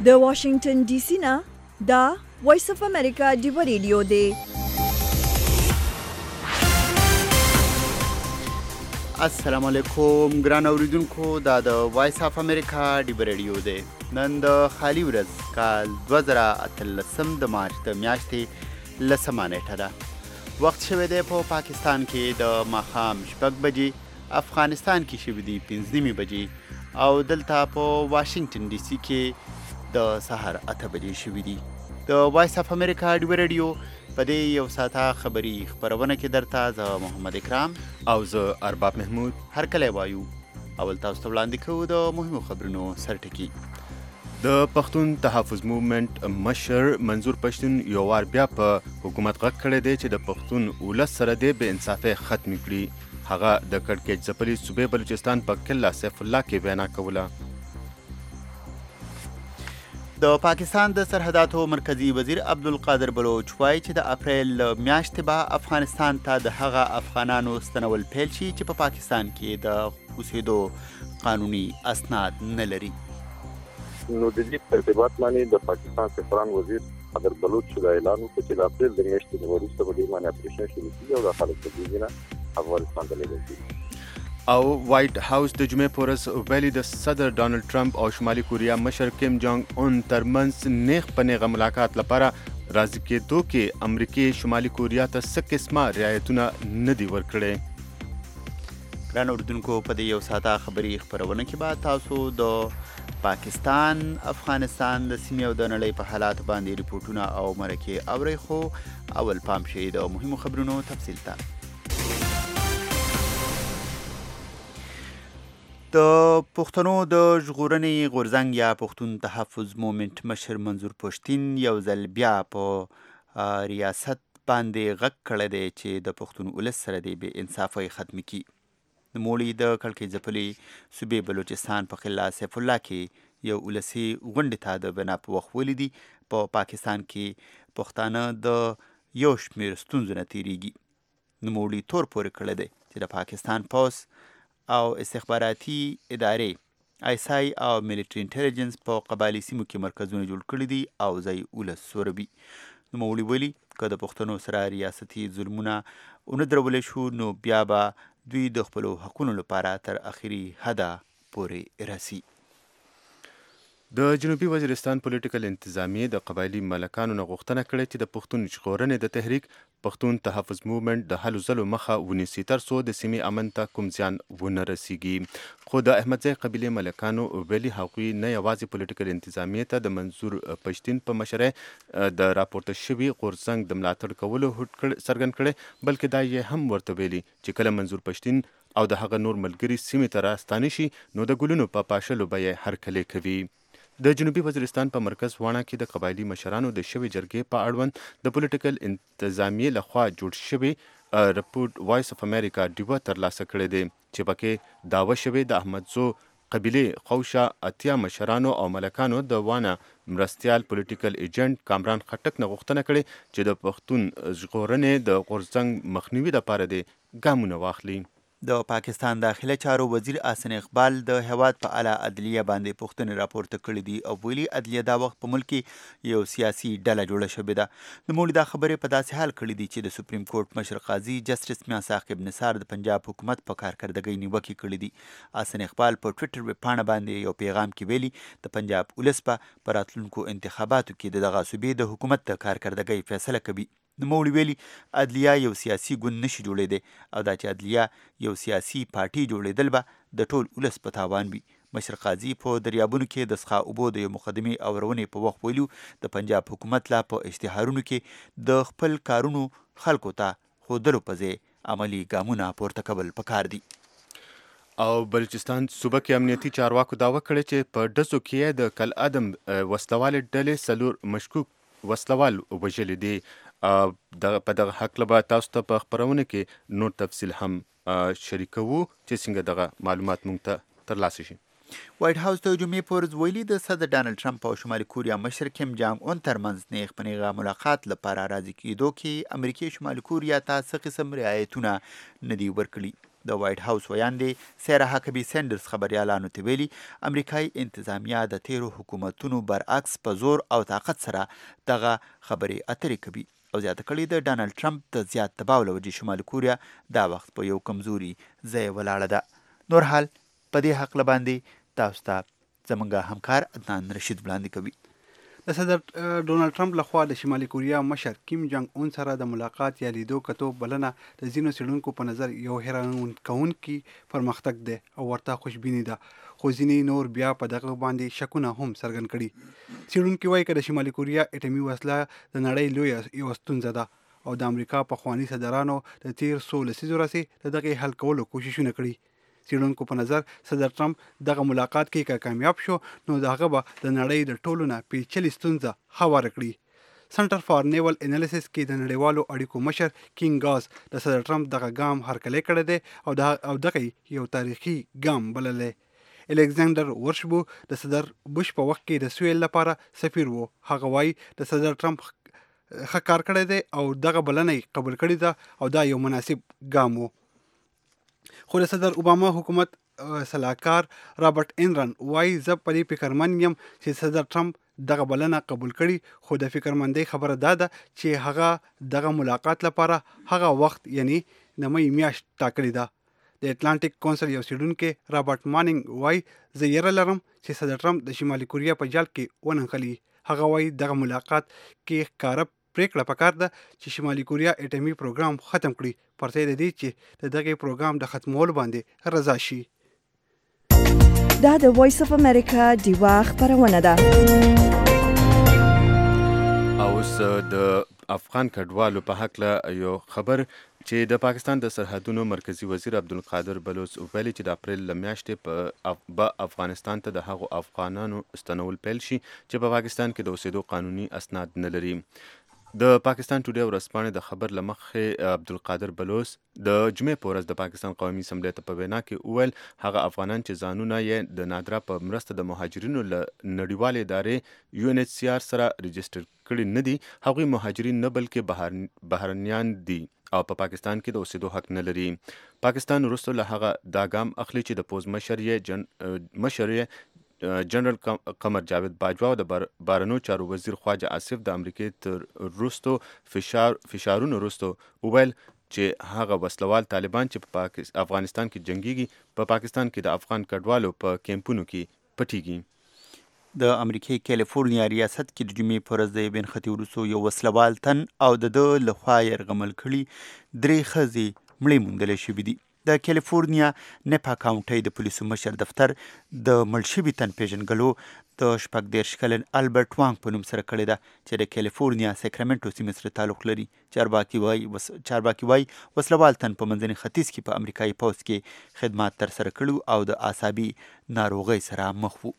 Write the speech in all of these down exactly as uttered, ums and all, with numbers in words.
د واشنگټن ډي سي نه دا وایس اف امریکا ډیو ریډیو دی. السلام علیکم ګران اوریدونکو، دا د وایس اف امریکا ډیو ریډیو دی. نن د خالی ورځ کال دوه زره اتلسم د مارچ د میاشتې لسمه نیټه ده. وخت شوی دی په پاکستان کې د ماښام شپږ بجې، افغانستان کې شوي دي پنځه نیمې بجې او دلته په واشنگټن ډي سي کې د سهار اته بجې شوي دي. د وایس اف امریکا ډیو ریډیو په دې یو ساعته خبري خپرونه کې درته زه محمد اکرام او زه ارباب محمود هر کله وایو. اول تاسو ته وړاندې کوو د مهمو خبرونو سرټکي. د پښتون تحفظ موومنټ مشر منظور پښتون یو وار بیا په حکومت غږ کړی دی چې د پښتون ولس سره د بې انصافۍ ختم کړي. هغه د کړکېچ ځپلي صوبې بلوچستان په کله سیف الله کې وینا کوله. د پاکستان د سرحداتو مرکزی وزیر عبدالقادر بلوچ وایي چې د اپریل میاشتې به افغانستان ته د هغه افغانانو ستنول پیل شي چې په پاکستان کې د اوسېدو قانوني اسناد نه لري. نو د دې په ارتباط باندې د پاکستان سفارت وزیر قادر بلوچ دا اعلان وکړ چې د اپریل د میاشتې په وروسته به د باندې اپریشن شروع کیږي او د خلک د دې نه افغانستان ته لیږل کیږي. او وایټ هاوس د جمعې په ورځ ویلي د صدر ډانلډ ټرمپ او شمالي کوریا مشر کیم جونګ اون ترمنځ نیغ په نیغه ملاقات لپاره راضي کېدو کې امریکې شمالي کوریا ته څه قسمه رعایتونه نه دي ورکړي. ګران اردوونکو، په دې یو ساعته خبري خپرونه کې به تاسو د پاکستان، افغانستان د سیمې او د نړۍ په حالات باندې ریپورټونه او مرکې اورئ. خو اول پام شئ د مهمو خبرونو تفصیل ته. د پښتنو د ژغورنې غورځنګ یا پښتون تحفظ موومنټ مشر منظور پښتین یو ځل بیا په ریاست باندې غږ کړی دی چې د پښتون ولس سره د بې انصافۍ ختم کړي. نوموړي د کړکېچ ځپلي صوبې بلوچستان په قلعه سیف الله کې یو ولسي غونډې ته د بنا په وخت ولیدي. په پاکستان کې پښتانه د یو شمېر ستونزو نه تېرېږي. نوموړي تور پورې کړی دی چې د پاکستان پوځ او استخباراتي ادارې آی اس آی او ملیټري انټیلیجنس په قبایلي سیمو کې مرکزونه جوړ کړي دي او ځای ولس سوروي. نوموړي ویلي که د پښتنو سره ریاستي ظلمونه ونه درولی شو نو بیا به دوی د خپلو حقونو لپاره تر اخري حده پورې رسي. د جنوبي وزیرستان پولیټیکل انتظامیې د قبایلي ملکانو نه غوښتنه کړې چې د پښتون ژغورنې د تحریک پښتون تحفظ موومنټ د هلو ځلو مخه ونیسي تر څو د سیمې امن ته کوم زیان ونه رسیږي. خو د احمدزی قبیلې ملکانو ویلي هغوی نه یوازې پولیټیکل انتظامیې ته د منظور پښتین په مشرۍ د راپورته شوي غورځنګ د ملاتړ کولو هوډ څرګند کړی، بلکې دا یې هم ورته ویلي چې کله منظور پښتین او د هغه نور ملګري سیمې ته راستانه شي نو د ګلونو په پاشلو به یې هرکلی کوي. د جنوبي وزیرستان په مرکز واڼه کې د قبایلي مشرانو د شوې جرګې په اړوند د پولیټیکل انتظامیې لخوا جوړ شوی رپورټ وایس اف امریکا ډیوه ترلاسه کړی دی چې پکې دعوه شوې د احمدزو قبیلې خوشه اتیا مشرانو او ملکانو د وانه مرستیال پولیټیکل ایجنټ کامران خټک نه غوښتنه کړې چې د پښتون ژغورنې د غورځنګ مخنیوي لپاره د ګامونه واخلي. د پاکستان داخله چارو وزیر احسن اقبال د هیواد په اعلی عدلیه باندې پوښتنې راپورته کړي دي او ویلي عدلیه دا وخت په ملک کې یو سیاسي ډله جوړه شوې ده. نوموړي دا خبرې په داسې حال کړي دي چې د سپریم کورټ مشر قاضي جسټس میاں ساقب نثار د پنجاب حکومت په کارکردګۍ نیوکې کړي دي. احسن اقبال په ټویټر ویبپاڼه باندې یو پیغام کې ویلي د پنجاب ولس به په راتلونکو انتخاباتو کې د دغه صوبې د حکومت د کارکردګۍ فیصله کوي. نوموړي ویلي عدلیه یو سیاسي ګوند نشي جوړېدی او دا چې عدلیه یو سیاسي پارټي جوړېدل به د ټول ولس په تاوان وي. مشر قاضي په دریابونو کې د څښاک اوبو د یو مقدمې اورونې په وخت ویلو د پنجاب حکومت لا په اشتهارونو کې د خپل کارونو خلکو ته ښودلو په ځای عملي ګامونه پورته کول پکار دي. او بلوچستان صوبه کې امنیتي چارواکو دعوه کړې چې په ډزو کې د کالعدم وسلوالې ډلې څلور مشکوک وسلوال وژلي دي. په دغه هکله به تاسو ته په خپرونه کې نور تفصیل هم شریکوو چې څنګه دغه معلومات موږ ته ترلاسه شي. وایټ هاوس د جمعې په ورځ ویلي د صدر ډانلډ ټرمپ او شمالي کوریا مشر کیم جانګ اون ترمنځ نیغ په نیغه ملاقات لپاره راضي کېدو کې امریکې شمالي کوریا ته څه قسم رعایتونه نه دي ورکړي. د وایټ هاوس ویاندې سیرا هاکبي سینډرز خبریالانو ته ویلي امریکایي انتظامیه د تیرو حکومتونو برعکس په زور او طاقت سره دغه خبرې اترې کوي او زیاته کړې د ډانلډ ټرمپ د زیات دباو له وجې شمالي کوریا دا وخت په یو کمزوري ځای ولاړه ده. نور حال په دې هکله باندې تاسو ته زموږ همکار عدنان رشید وړاندې کوي. د صدر ډونالډ ټرمپ لخوا د شمالي کوریا مشر کیم جانګ اون سره د ملاقات یا لیدو کتو بلنه د ځینو څېړونکو په نظر یو حیرانونکي پرمختګ دی او ورته خوشبیني ده، خو ځینې نور بیا په دغه باندې شکونه هم څرګند کړي. څېړونکي وایي که د شمالي کوریا اټومي وسله د نړۍ لویه یوه ستونزه ده او د امریکا پخواني صدرانو د تیر څو لسیزو راهیسې د دغې حل کولو کوششونه کړي. څېړونکو په نظر صدر ټرمپ دغه ملاقات کې که کامیاب شو نو د هغه به د نړۍ د ټولو نه پیچلې ستونزه هواره کړي. سنټر فار نیول انالیسس کې د نړیوالو اړیکو مشر کینګ ګاز د صدر ټرمپ دغه ګام هرکلی کړی دی او د او دغه یو تاریخي ګام بللی. الکساندر ورشبو د صدر بوش په وخت کې د سویل لپاره سفیر و. هغه وایي د صدر ټرمپ ښه کار کړی دی او دغه بلنه یې قبول کړې ده او دا یو مناسب ګام و. خو د صدر اوباما حکومت سلاکار رابرټ انرن وایي زه په دې فکرمن یم چې صدر ټرمپ دغه بلنه قبول کړي، خو د فکرمندۍ خبره دا ده چې هغه دغه ملاقات لپاره هغه وخت یعنی د مې میاشت ټاکلې ده. د اټلانټیک کونسل یو څېړونکی رابرټ مانینګ وایي زه یره لرم چې صدر ټرمپ د شمالي کوریا په جال کې وننښلي. هغه وایي دغه ملاقات کې ښکاره پریکړه پکار ده چې شمالي کوریا اټومي پروګرام ختم کړي پر ځای د دې چې د دغه پروګرام د ختمولو باندې رضا شي. دا د وایس اف امریکا دیوا خبرونه ده. اوس د افغان کډوالو په هکله یو خبر چې د پاکستان د سرحدونو مرکزی وزیر عبدالقادر بلوچ ویلي چې د اپریل له میاشتې په افغانستان ته د هغو افغانانو ستنول پیل شي چې په پاکستان کې د اوسېدو قانوني اسناد نه لري. د پاکستان ټوډے ورځپاڼې د خبر له مخې عبدالقادر بلوچ د جمعې په ورځ د پاکستان قومي اسمبلۍ ته په وینا کې وویل هغه افغانان چې ځانونه یې د نادرا په مرسته د مهاجرینو له نړیوالې ادارې یو ان ایچ سی آر سره رجسټر کړي نه دي، هغوی مهاجرین نه بلکې بهرنیان دي او په پاکستان کې د اوسېدو حق نه لري. پاکستان وروسته له هغه دا ګام اخلي چې د پوز مشر یې جن مشر یې جنرال قمر جاوید باجوا او د بهرنیو چارو وزیر خواجه آصف د امریکې تر وروستو فشار فشارونو وروسته وویل چې هغه وسلوال طالبان چې په افغانستان کې جنګیږي په پاکستان کې د افغان کډوالو په کیمپونو کې پټیږي. د امریکای کالیفورنیا ریاست کې د جمعې په ورځ د یوې نښتې وروسته یو وسلوال تن او د ده لخوا یرغمل کړي درې ښځې مړې موندلی شوي دي. د کالیفورنیا نپا کاونټۍ د پولیسو مشر دفتر د مړ شوي تن پیژنګلو د شپږ دېرش کلن البرټ وانګ په نوم سره کړې ده چې د کالیفورنیا ساکرامنټو سیمې سره تعلق لري. چارواکي وایي وس... چارواکي وایي وسلوال تن په منځني ختیځ کې په امریکایي پوځ کې خدمات ترسره کړي او د اعصابي ناروغۍ سره مخ وو.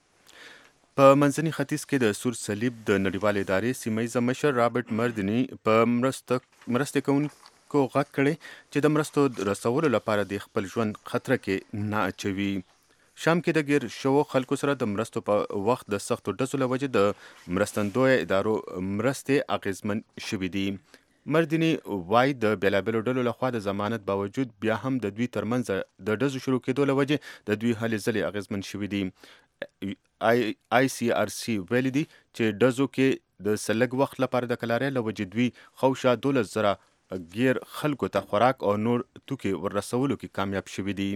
په منځني ختیځ کې د سور صلیب د نړیوالې ادارې سیمه مشر رابرټ مردني په مرسته مرسته کوونکو غږ کړی چې د مرستو رسولو لپاره د خپل ژوند خطر کې نه اچوي. شام کې د ګیر شوو خلکو سره د مرستو په وخت د سختو ډزو له وجې د مرستندویه ادارو مرستې اغیزمن شوي دي. مردني وایي د بېلابېلو ډلو لخوا د ضمانت باوجود بیا هم د دوی ترمنځ د ډزو شروع کېدو له وجې د دوی هلې ځلې اغیزمن شوي دي. آی آی سی آر سی ویلي دي چې ډزو کې د سلګ وخت لپاره د کلارۍ له وجې دوی خوشا دولس زره غیر خلکو ته خوراک او نور توکي ورسولو کې کامیاب شوي دي.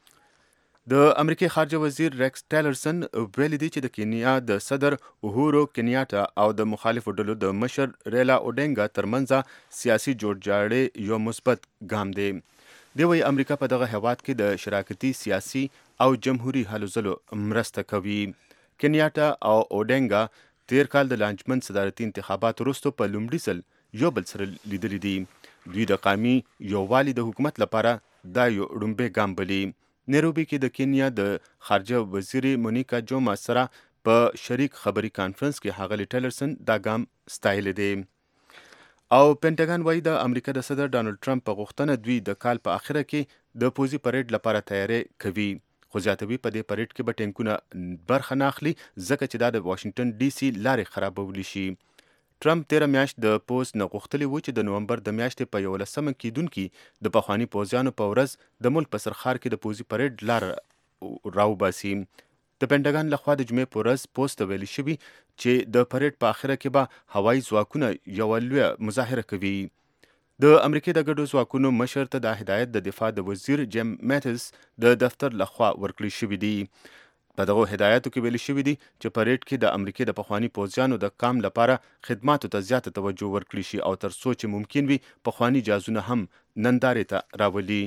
د امریکای خارجه وزیر ریکس ټیلرسن ویلي دی چې د کینیا د صدر اوهورو کینیاټا او د مخالفو ډلو د مشر ریلا اوډینګا ترمنځ سیاسي جوړجاړی یو مثبت ګام دی. دی وايي امریکا په دغه هیواد کې د شراکتي سیاسي او جمهوریت هلو ځلو مرسته کوي. کینیاټا او اوډینګا تیر کال د لانجمن صدارتي انتخاباتو وروسته په لومړي ځل یو بل سره لیدلي دي. دوی د قومي یووالي د حکومت لپاره دا یو ړومبی ګام بلي. نیروبي کې د کینیا د خارجه وزیر مونیکا جوما سره په شریک خبري کانفرنس کې ښاغلي ټیلرسن دا ګام ستایلی دی. او پینټاګن وایي د امریکا د صدر ډانلډ ټرمپ په غوښتنه دوی د کال په اخره کې د پوځي پریډ لپاره تیاری کوي، خو زیاتوي په دې پریډ کې به ټینکونه برخه نه اخلي ځکه چې دا د واشنگټن ډي سي لارې خرابولی شي. ټرمپ تیره میاشت د پوسټ نه غوښتلي و چې د نومبر د میاشتې په یولسمه کېدونکي د پخواني پوځیانو په ورځ د ملک په سرخار کې د پوځي پریډ لار راوباسي. د پینټاګان لخوا د جمعې په ورځ پوسټ ته ویلي شوي چې د پریډ په اخره کې به هوایي ځواکونه یوه لویه مظاهره کوي. د امریکې د ګډو ځواکونو مشر ته دا هدایت د دفاع د وزیر جیم میټس د دفتر لخوا ورکړی شوي دي. په دغه هدایاتو کې ویلي شوي دي چې پریډ کې د امریکې د پخواني پوځیانو د کام لپاره خدماتو ته زیاته توجه ورکړي شي او تر څو چې ممکن وي پخواني جهازونه هم نندارې ته راولي.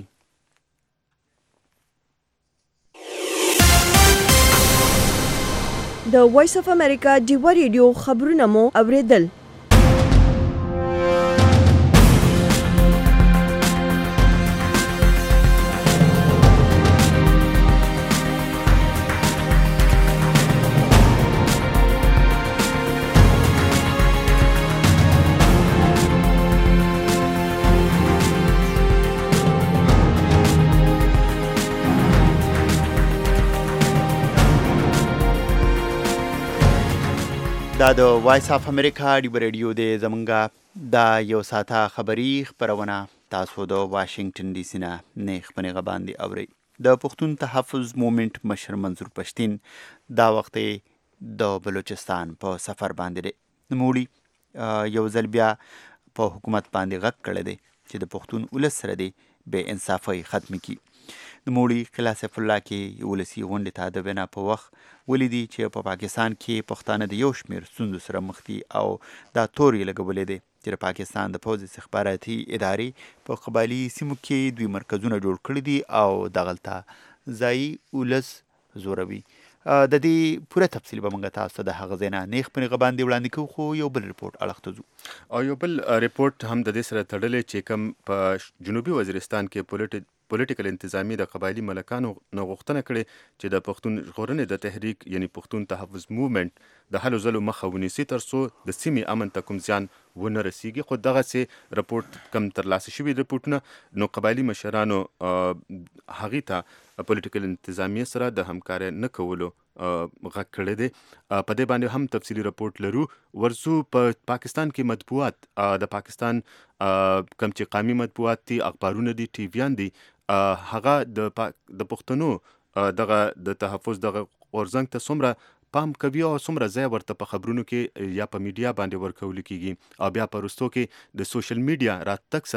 د وایس اف امریکا ډیوا ریډیو خبرونه مو اوریدل. دا د وایس اف امریکا ډیوا ریډیو دی. زمونږه دا یو ساعته خبري خپرونه تاسو د واشنگټن ډي سي نه نیغ په نیغه باندې اورئ. د پښتون تحفظ مومنټ مشر منظور پښتین دا وخت د بلوچستان په سفر باندې دی. نوموړي یو ځل بیا په حکومت باندې غږ کړی دی چې د پښتون ولس سره دی بې انصافۍ ختمې کړي. نوموړي قلعه سیف الله کې ولسي غونډې ته د وینا په وخت ولیدي چې په پاکستان کې پښتانه د یو شمېر ستونزو سره مخ دي او دا تور یې لګولی دی چې د پاکستان د پوځ استخباراتي ادارې په قبایلي سیمو کې دوی مرکزونه جوړ کړي دي او دغلته ځایي ولس زوروي. د دې پوره تفصیل به موږ تاسو ته د هغه ځای نه نیغ په نیغه باندې وړاندې کوو، خو یو بل رپورټ اړخ ته ځو. او یو بل رپورټ هم د دې سره تړلی چې کوم په جنوبي وزیرستان کې پولیټ پولیټیکل انتظامی د قبایلي ملکانو نه غوښتنه کړې چې د پښتون ژغورنې د تحریک یعنی پښتون تحفظ موومنټ د هلو ځلو مخه ونیسي تر څو د سیمې امن ته کوم زیان ونه رسیږي. خو دغسې رپورټ کم ترلاسه شوي رپورټونه نو قبایلي مشرانو هغې ته پولیټیکل انتظامیې سره د همکارۍ نه کولو غږ کړی دی. په دې باندې هم تفصیلي رپورټ لرو. ورځو په پاکستان کې مطبوعات د پاکستان کوم چې قامي مطبوعات دي، اخبارونه دي، ټي ویان دي، هغه د د پښتنو دغه د تحفظ دغه غورځنګ ته څومره پام کوي او څومره ځای ورته په خبرونو کې یا په میډیا باندې ورکول کېږي او بیا په وروستو کې د سوشل میډیا راتګ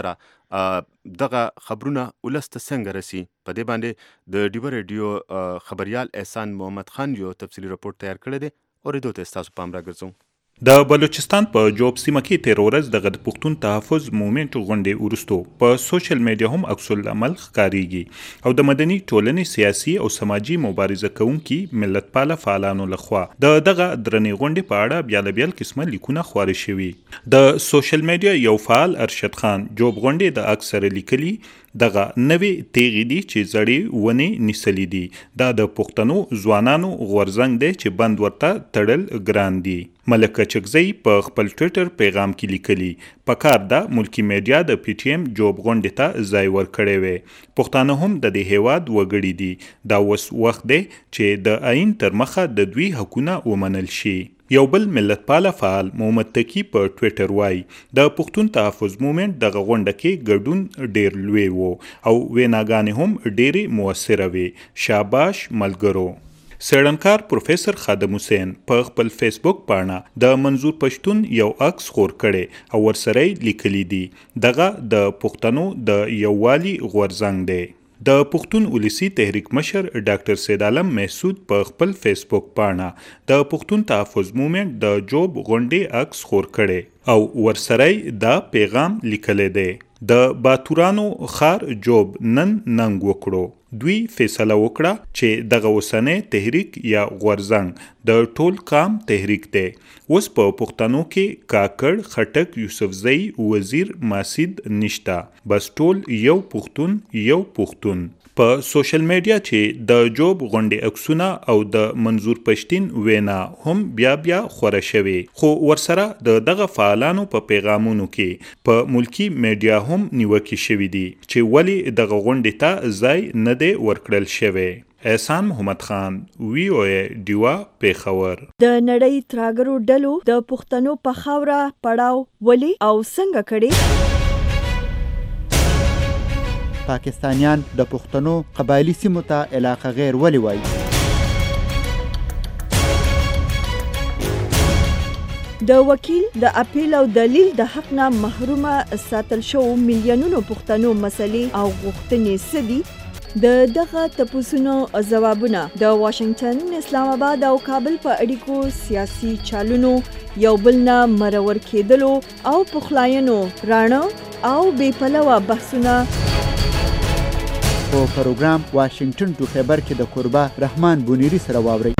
سره دغه خبرونه ولس ته څنګه رسي. په دې باندې د ډیوا ریډیو خبریال احسان محمد خان یو تفصیلي رپورټ تیار کړی دی. اورېدو ته ستاسو پام راګرځوم. د بلوچستان په جوب سیمه کې تیر ورځ دغه د پښتون تحفظ مومنټ غونډې وروستو په سوشل میډیا هم عکس العمل ښکاریږي او د مدني ټولنې سیاسي او سماجي مبارزه کوونکي ملت پاله فعالانو لخوا د دغه درنې غونډې په اړه بیا له بیل قسمه لیکونه خپاره شوي. د سوشل میډیا یو فعال ارشد خان جوب غونډې د اکثر لیکلي دغه نوې تیغې دي چې زړې ونې نیسلي دي. دا د پښتنو ځوانانو غورځنګ دی چې بند ورته تړل ګران دي. ملکه چکزی په خپل ټویټر پیغام کې لیکلي پکار ده ملکی میډیا د پی ټی ایم جوب غونډې ته ځای ورکړی وی. پښتانه هم د دې هیواد وګړي دي. دا اوس وخت دی چې د آئین تر مخه د دوی حقونه ومنل شي. یو بل ملت پاله فعال محمد تقی په ټویټر وایي د پښتون تحفظ مومنټ دغه غونډه کې ګډون ډیر لوی وو او ویناګانې هم ډیرې موثره وي. شاباش ملګرو. څېړنکار پروفیسر خادم حسین په خپل فیسبوک پاڼه د منظور پښتون یو عکس خور کړی او ورسره لیکلی دی دغه د پښتنو د یووالي غورځنګ دی. د پښتون ولسی تحریک مشر ډاکټر سید عالم محسود په خپل فیسبوک پاڼه د پښتون تحفظ مومنټ د جوب غونډې عکس خور کړی او ورسره دا پیغام لیکلی دی د باتورانو خار جوب نن ننګ وکړو. دوی فیصله وکړه چې دغه اوسنی تحریک یا غورځنګ د ټول قام تحریک دی. اوس په پښتنو کې کاکړ، خټک، یوسفزی، وزیر، ماسید نشته، بس ټول یو پښتون یو پښتون. په سوشل میډیا چې د جوب غونډې عکسونه او د منظور پښتین وینا هم بیا بیا خوره شوي، خو ورسره د دغه فعالانو په پیغامونو کې په ملکی میډیا هم نیوکې شوي دي چې ولې دغه غونډې ته ځای نه دی ورکړل شوی. احسان محمد خان وی او ډیوا پیښور. د نړۍ تراګرو ډلو د پښتنو په خاوره پړاو ولې او څنګه کړي؟ پاکستانیان د پښتنو قبایلی سیمو ته علاقه غیر ولې وایي؟ د وکیل د اپیل او دلیل د حق نه محرومه ساتل شو میلیونونو پښتنو مسلې او غوښتنې څه دي؟ د دغه تپوسونو ځوابونه د واشنگټن، اسلام آباد او کابل په اړیکو سیاسي چالونو یو بل نه مرور کېدلو او پخلاینو راڼه او بې پلوه بحثونه په پروګرام واشنگټن ټو خیبر کې د قربا رحمان بونیری سره واورئ.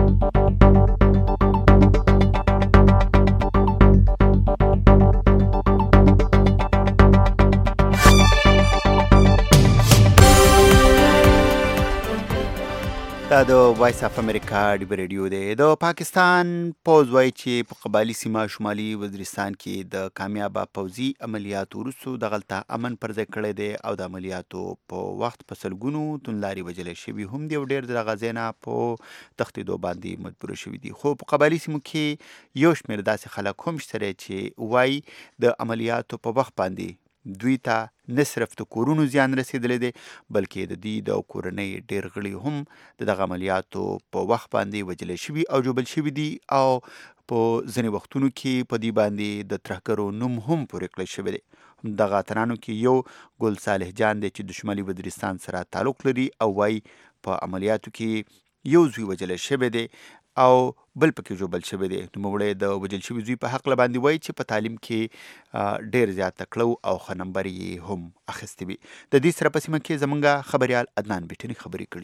دا د وایس اف امریکا ډیبه ریډیو دی. د پاکستان پوځ وایي چې په قبایلي سیمه شمالي وزیرستان کې د کامیابه پوځي عملیاتو وروسته دغلته امن پر ځای کړی دی او د عملیاتو په وخت په سلګونو توندلارې وژلی شوي هم دي او ډېر د دغه ځای نه په تښتېدو باندې مجبوره شوي دي. خو په قبایلي سیمو کې یو شمېر داسې خلک هم شته چې وایي د عملیاتو په وخت باندې دوی ته نه صرف د کورونو زیان رسېدلی دی بلکې د دوی د کورنۍ ډېر غړي هم د دغه عملیاتو په وخت باندې وژلی شوي او ژوبل شوي دي او په ځینې وختونو کې په دوی باندې د ترهګرو نوم هم پورې کړی شوی دی. دغه اتلانو کې یو ګل صالح جان دی چې د شمالي وزیرستان سره تعلق لري او وایي په عملیاتو کې یو زوی وژلی شوی دی او بل پکې ژوبل شوی دی. نوموړی د وژل شوي زوی په حقله باندې وایي چې په تعلیم کې ډېر زیات تکړه او ښه نمبر یې هم اخیستی وي. د دې سره په سیمه کې زموږ خبریال عدنان بیټني خبرې کړي.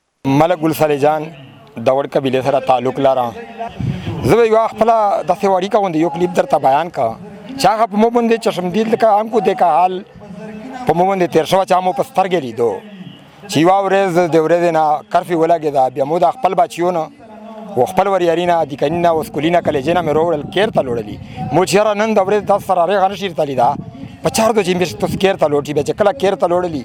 ملک ګل صالح جان داوړ قبیلې سره تعلق لرم. زه به یوه خپله داسې وړیکه غوندې یو کلیپ درته بیان کا چې هغه په مو باندې چشمدید لکه انکو دې کا حال په مو باندې تېر شوه چې مو په سترګې لیدو چې یوه ورځ د ورځې نه کرفیو ولګېده بیا مو د خپل بچیو نه و خپل وریاري نه دیکني نه وسکولي نه کلیجې نه مې راوړل کیر ته لوړلي مو چې یاره نن د ورځې تاسو سره هغې نشي درته لیده په چار دو چې مې تاسو کیر ته لوټي بیا چې کله کیر ته لوړلي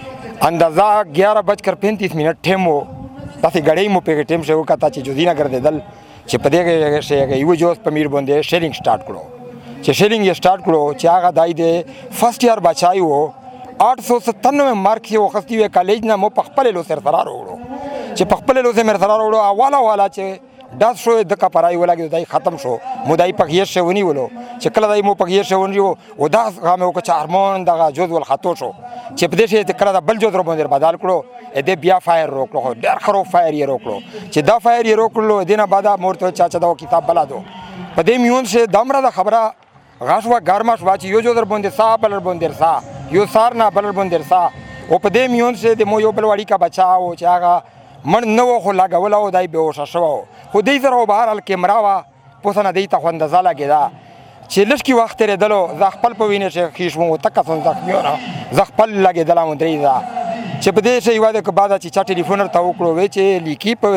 اندازه گیارہ بج کر پینتیس منٹ ټیم و داسې ګړۍ مو پکې ټیم شی وکته چې جودي نه ګرځېدل چې په دې شی هغه یوه جوز په میر باندې شیرینګ سټارټ کړو چې شیرینګ یې سټارټ کړو چې هغه دای د فرست ایئر بچای و آٹھ سو ستانوے مارک یې واخیستي وې کالج نه مو په خپلې لوسې سره راوړو چې په خپلې لوسې مې سره راوړو اواله والا چې ډاس شو د کپرای ولګي دای ختم شو مو دای پکې شی ونیولو چې کله دای مو پکې شی ونیو او دا هغه مو که هارمون دغه جوز ول خطو شو چې په دې شی کله دا بل جوز رو باندې بدل کړو ا دې بیا فایر روکلو ډېر خرو فایر یې روکلو چې دا فایر یې روکلو دینه بعد مورته چا چا دا کتاب بلا دو په دې میون شی دمره د خبره غاشوا ګرماش واچ یو جوز باندې صاحب بلر باندې سا یو سار نه بلر باندې سا او په دې میون شی د مو یو بل وړي کا بچاو چې هغه من نو خو لګول او دای به وشه شو خو دې سره بهر ال کیمرا وا پوسنه دې ته خوند زاله کېدا چې لږ کی وخت لري دلو ز خپل په وینې چې خیش مو تک څن زخمیونه ز خپل لګې دلمو درې دا چې په دې شی واده کې بعد چې چا ټلیفون ته وکړو وې چې لیکي په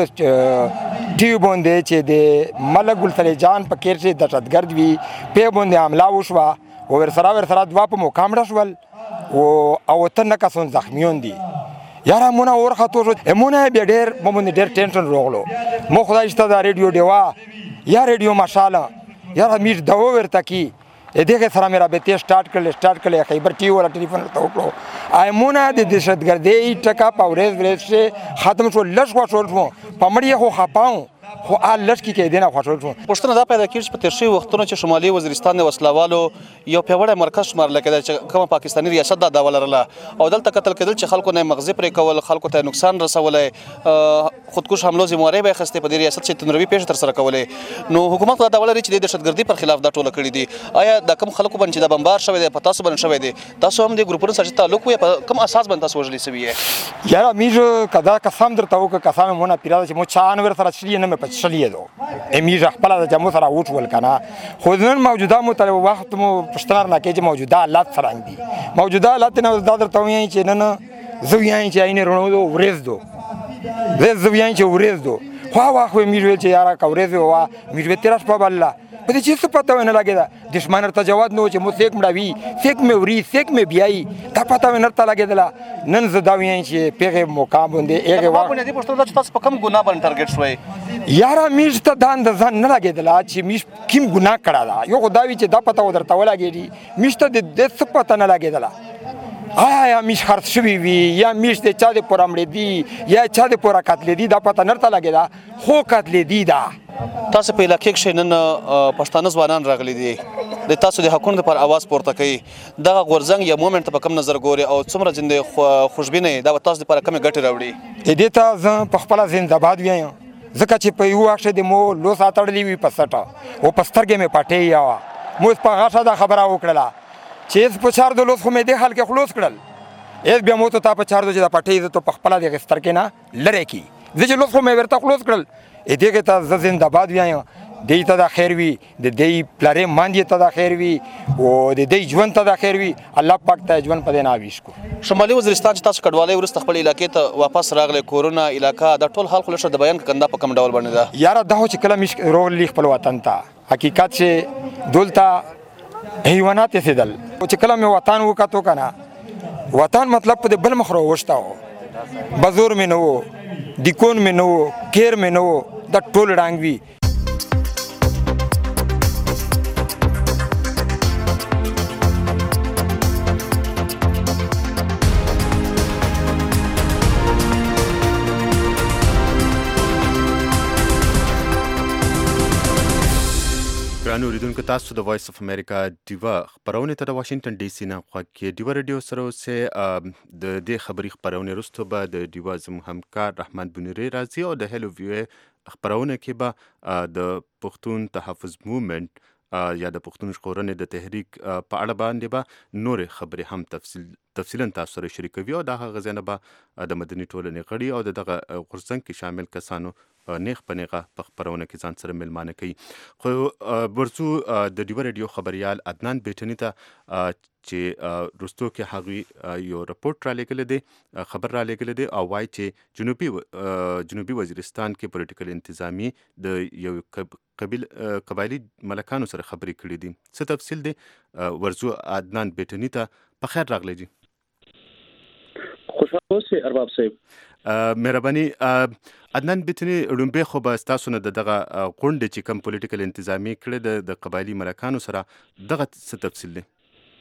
ټیو باندې چې د ملک ګل صالح جان په کېر چې دهشتګرد وي په باندې حمله وشوه او ور سره ور سره دوا په مقام راشول او او تنه کسون زخمیون دي یاره مونږ ورخه تو مونږ به ډېر مونږ ډېر ټینشن راغلو مو خدای شته دا ریډیو دیوا یا ریډیو ماشاءالله یاره میر دوا ورته کی دغه سره مې رابطې سٹارټ کړل سٹارټ کړل خیبر ټي ولا ټلیفون ته وکړو ایمونه د دهشتګردۍ ټکا په ورځ ورځ ختم شو لږ خوشول شو پمړی خو خپاو خو ال لږ کې کې دینه خوشول شو پښتنه دا پیدا کیږي چې په تیر شوي وختونو چې شمالي وزیرستان د وسلوالو یو پیوړی مرکز شمارل کېده چې کومه پاکستاني ریاست دا دا ولرله او دلته قتل کېدل چې خلکو نه مغزي پرې کول خلکو ته نقصان رسولای خودکش حملو ذمہواری به خسته په دې ریاست چې تنروي پیښ تر سره کولې نو حکومت دا ولري چې د دهشتګردۍ پر خلاف دا ټوله کړی دي آیا د کم خلکو باندې د بمبار شوی دی په تاسو باندې شوی دی تاسو هم د ګروپونو سره تعلق وي په کوم اساس باندې تاسو وژلې سوي یاره امیر کدا قسم درته وکړه قسم مونږه پیراده چې مو چانور سره شلی نه مې پچلې دو امیر خپل د جمهور سره وټول کنه خو نن موجوده مو تر وخت مو پښتنار نه کې موجوده حالات څنګه دي موجوده حالات نه دا درته وایي چې نن زویان چې عین رونو ورز دو زه زویان چې ورز دو خو واخو امیر چې یاره کا ورز وا امیر به ترش په بل په دې چې څه پته ونه لګېده دشمن ورته جواب نه و چې مو سیک مړوي سیک مې وري سیک مې بیایي دا پته ونه ورته لګېدله نن زه دا وایم چې په هغې مقام باندې هغې وخت دې پوښتنه چې تاسو په کوم ګناه باندې ټارګټ شوی یاره میش ته دا اندازه نه لګېدله چې میش کوم ګناه کړی ده یو خو دا وي چې دا پته درته ولګېږي میش ته د دې څه پته نه لګېدله آیا یا میش خرڅ شوي وي یا میش د چا د پوره مړېدي یا چا د پوره قتلېدي دا پته نه ورته لګېده خو قتلېدي ده تاسو په علاقې کښې نن پښتانه ځوانان راغلي دي د تاسو د حقونو لپاره اواز پورته کوي دغه غورځنګ یا مومنټ ته په کوم نظر ګوري او څومره زندې خوشبینه دا به تاسو لپاره کومې ګټې راوړي دې ته زه په خپله زنده‌باد وایم ځکه چې په یو وخت د مو لوس اتړلې وي په سټه او په سترګې مې پټې یوه مو په غاښه دا خبره وکړله چې هېڅ په چار د لوس خو مې دې حال کې خلاص کړل هېڅ بیا مو ته تا په چار دو چې دا پټې زه تو په خپله دغې سترګې نه لرې کړي زه چې لوس خو مې ورته خلاص کړل دغې ته زه زنده‌باد وایم دې ته دا خیر وي د دې پلارې ماندې ته دا خیر وي او د دې ژوند ته دا خیر وي الله پاک ته ژوند په دې ناویش کو شمالي وزیرستان چې تاسو کډوالۍ وروسته خپل علاقې ته واپس راغلی کورونه علاقه دا ټول حال خو لږ د بیان کنده په کوم ډول باندې ده یاره دا خو چې کله مې روغلی خپل وطن ته حقیقت چې دلته حیوانات رسېدل چې کله مې وطن وکتو که نه وطن مطلب په دې بل مخ راوښته و بزور مې نه و دیکون مې نه و کیر مې نه و دا ټول ړانګ وي ګرانو اوریدونکو تاسو د وایس اف امریکا ډیوا خپرونې ته د واشنگټن ډي سي نه خوا کې ډیوا رادیو سره اوسئ د دې خبري خپرونې وروسته به د ډیوا زموږ همکار رحمان بنیری راځي او د هیلو ویو خپرونه کې به د پښتون تحفظ موومنټ یا د پښتون ژغورنې د تحریک په اړه باندې به نورې خبرې هم تفصیل تفصیلا تاسو سره شریکوي او د هغه ځای نه به د مدني ټولنې غړي او د دغه غورځنګ کې شامل کسانو نیغ په نیغه په خپرونه کې ځان سره مېلمانه کوي خو ورڅو د ډیوا رادیو خبریال عدنان بیټني ته چې وروستو کې هغوی یو رپورټ را لېږلی دی خبر را لېږلی دی او وایي چې جنوبي جنوبي وزیرستان کې پولیټیکل انتظامی د یو قبیل قبایلي ملکانو سره خبرې کړي دي څه تفصیل دی ورڅو عدنان بیټني ته په خیر راغلی دي خوشحال اوسئ ارباب صاحب مهرباني عدنان بیټني ړومبی خو به ستاسو نه د دغه غونډې چې کوم پولیټیکل انتظامي کړی د قبایلي ملکانو سره دغه څه تفصیل دی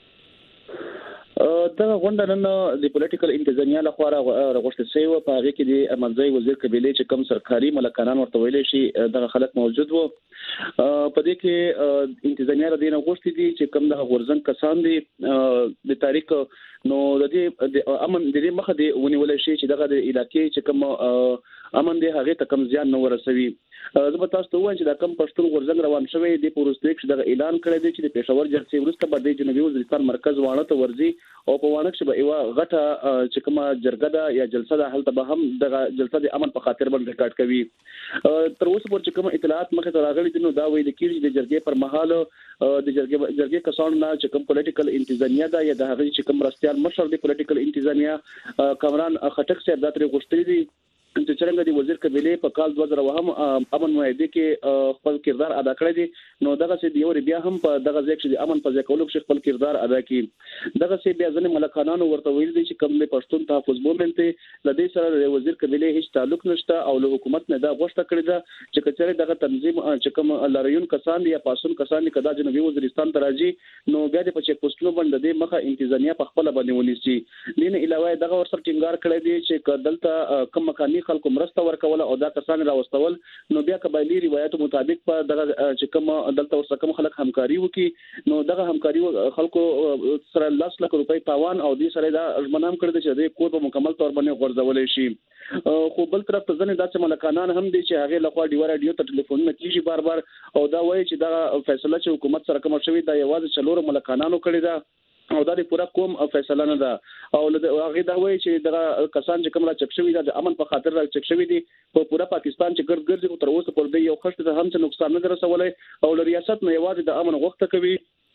دغه غونډه نن د پولیټیکل انتظامیه لخوا راغوښتل شوې وه په هغې کې د منځي وزیر قبیلې چې کوم سرکاري ملکانان ورته ویلی شي دغه خلک موجود وو په دې کې انتظامیه له دې نه غوښتي دي چې کوم دغه غورځنګ کسان دي د تاریخ نو د دې د امن د دې مخه دی ونیول شي چې دغه د علاقې چې کوم امن دی هغه ته کم زیان نه ورسوي زه به تاسو ته وایم چې دا کم پښتون غورځنګ روان شوی دی په وروستیو کې دغه اعلان کړی دی چې د پېښور جلسې وروسته به د جنوبي وزیرستان مرکز واڼه ته ورځي او په واڼه کې به یوه غټه چې کومه جرګه ده یا جلسه ده هلته به هم دغه جلسه د امن په خاطر باندې ریکارډ کوي تر اوسه پورې چې کوم اطلاعات مخې ته راغلي دي نو دا ویل کېږي چې د جرګې پر مهال د جرګې جرګې کسانو نه چې کوم پولیټیکل انتظامیه ده یا د هغې چې کوم مرستیال مشر دی پولیټیکل انتظامیه کامران خټک صاحب دا ترې غوښتلي دي چې څرنګه د وزیر قبیلې په کال دوه زره اووه هم امن معاهدې کې خپل کردار ادا کړی دی نو دغسې د یو بیا هم په دغه ځای کې د امن په ځای کولو کې خپل کردار ادا کړي دغسې بیا ځینې ملکانانو ورته ویل دي چې کوم د پښتون تحفظ موومنټ دی له دې سره د وزیر قبیلې هیڅ تعلق نشته او له حکومت نه دا غوښتنه کړې ده چې که چېرې دغه تنظیم چې کوم لاریون کسان دي یا پاڅون کسان دي که دا جنوبي وزیرستان ته راځي نو بیا د په چیک پوسټونو باندې د دې مخه انتظامیه په خپله باندې ونیسي دې نه علاوه دغه ورسره ټینګار کړی دی چې که دلته کوم مکاني خلکو مرسته ورکوله او دا کسان راوستول نو بیا قبایلي روایتو مطابق په دغه چې کوم دلته ورسره کوم خلک همکاري وکړي نو دغه همکاري خلکو سره لس لک روپۍ تاوان او دې سره دا ژمنه هم کړې ده چې د کور په مکمل طور باندې غورځولی شي خو بل طرف ته ځینې داسې ملکانان هم دي چې هغې لخوا ډیوا راډیو ته ټلیفونونه کېږي بار بار او دا وایي چې دغه فیصله چې حکومت سره کومه شوې دا یوازې څلورو ملکانانو کړې ده او دا د پوره قوم فیصله نه ده او هغې دا وایي چې دغه کسان چې کوم را چک شوي دا د امن په خاطر را چک شوي دي په پوره پاکستان چې ګرد ګرځي خو تر اوسه پورې یو خښتې ته هم څه نقصان نه دی رسولی او له ریاست نه یوازې د امن غوښتنه کوي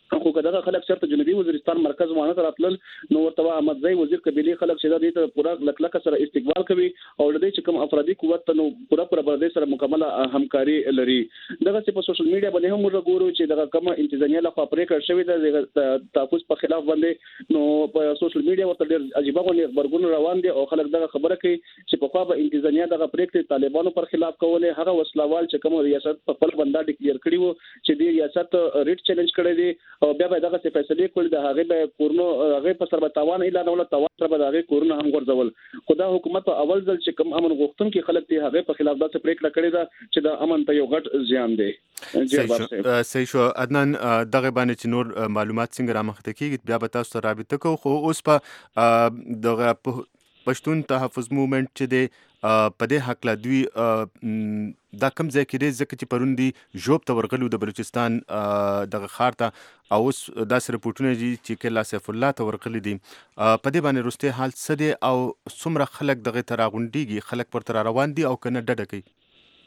خو کله خلک چرته جنوبي وزیرستان مرکز وانه راتلل نو ورته احمدزی وزیر قبيله خلک چې د دې پورا لکلک سره استقبال کوي او د دې چې کوم افرادي قوت نو پورا پورا بر دې سره مکمله همکاري لري دغه چې په سوشل میډیا باندې هم موږ ګورو چې دغه کومه انتظامیه لخوا پریکړه شوې ده د تحفظ په خلاف باندې نو په سوشل میډیا ورته ډېر عجیب غونډه خبرګون روان دي او خلک دغه خبره کوي چې په خوا به انتظامیه دغه پریکړه طالبانو پر خلاف کوله هغه وسلوال چې کوم ریاست په خپل بندا ډیکلیئر کړی وو چې د ریاست ریټ چیلنج کړی دی او بیا به دغه فیصله کول د هغه به کورنو هغه په سر به تاوان اعلان ولا تاوان سره به هغه کورنو هم ورځول خدا حکومت په اول ځل چې کوم امن غوښتونکي خلک دی هغه په خلاف داسې پریکړه کړې ده چې د امن ته یو غټ زیان دی. صحیح شو عدنان دغه باندې چې نور معلومات څنګه رامخته کیږي بیا به تاسو سره رابطه کوو خو اوس په دغه پښتون تحفظ موومېنټ چې دی په دې حق لا دوی دا کم ځای کې دی ځکه چې پرون دی ژوب ته ورغلو د بلوچستان دغه ښار ته او اوس داسې رپورټونه دي چې کله سیف الله ته ورغلي دي په دې باندې وروستی حال څه دی او څومره خلک دغه ته راغونډېږي خلک ورته را روان دي او که نه ډډه کوي.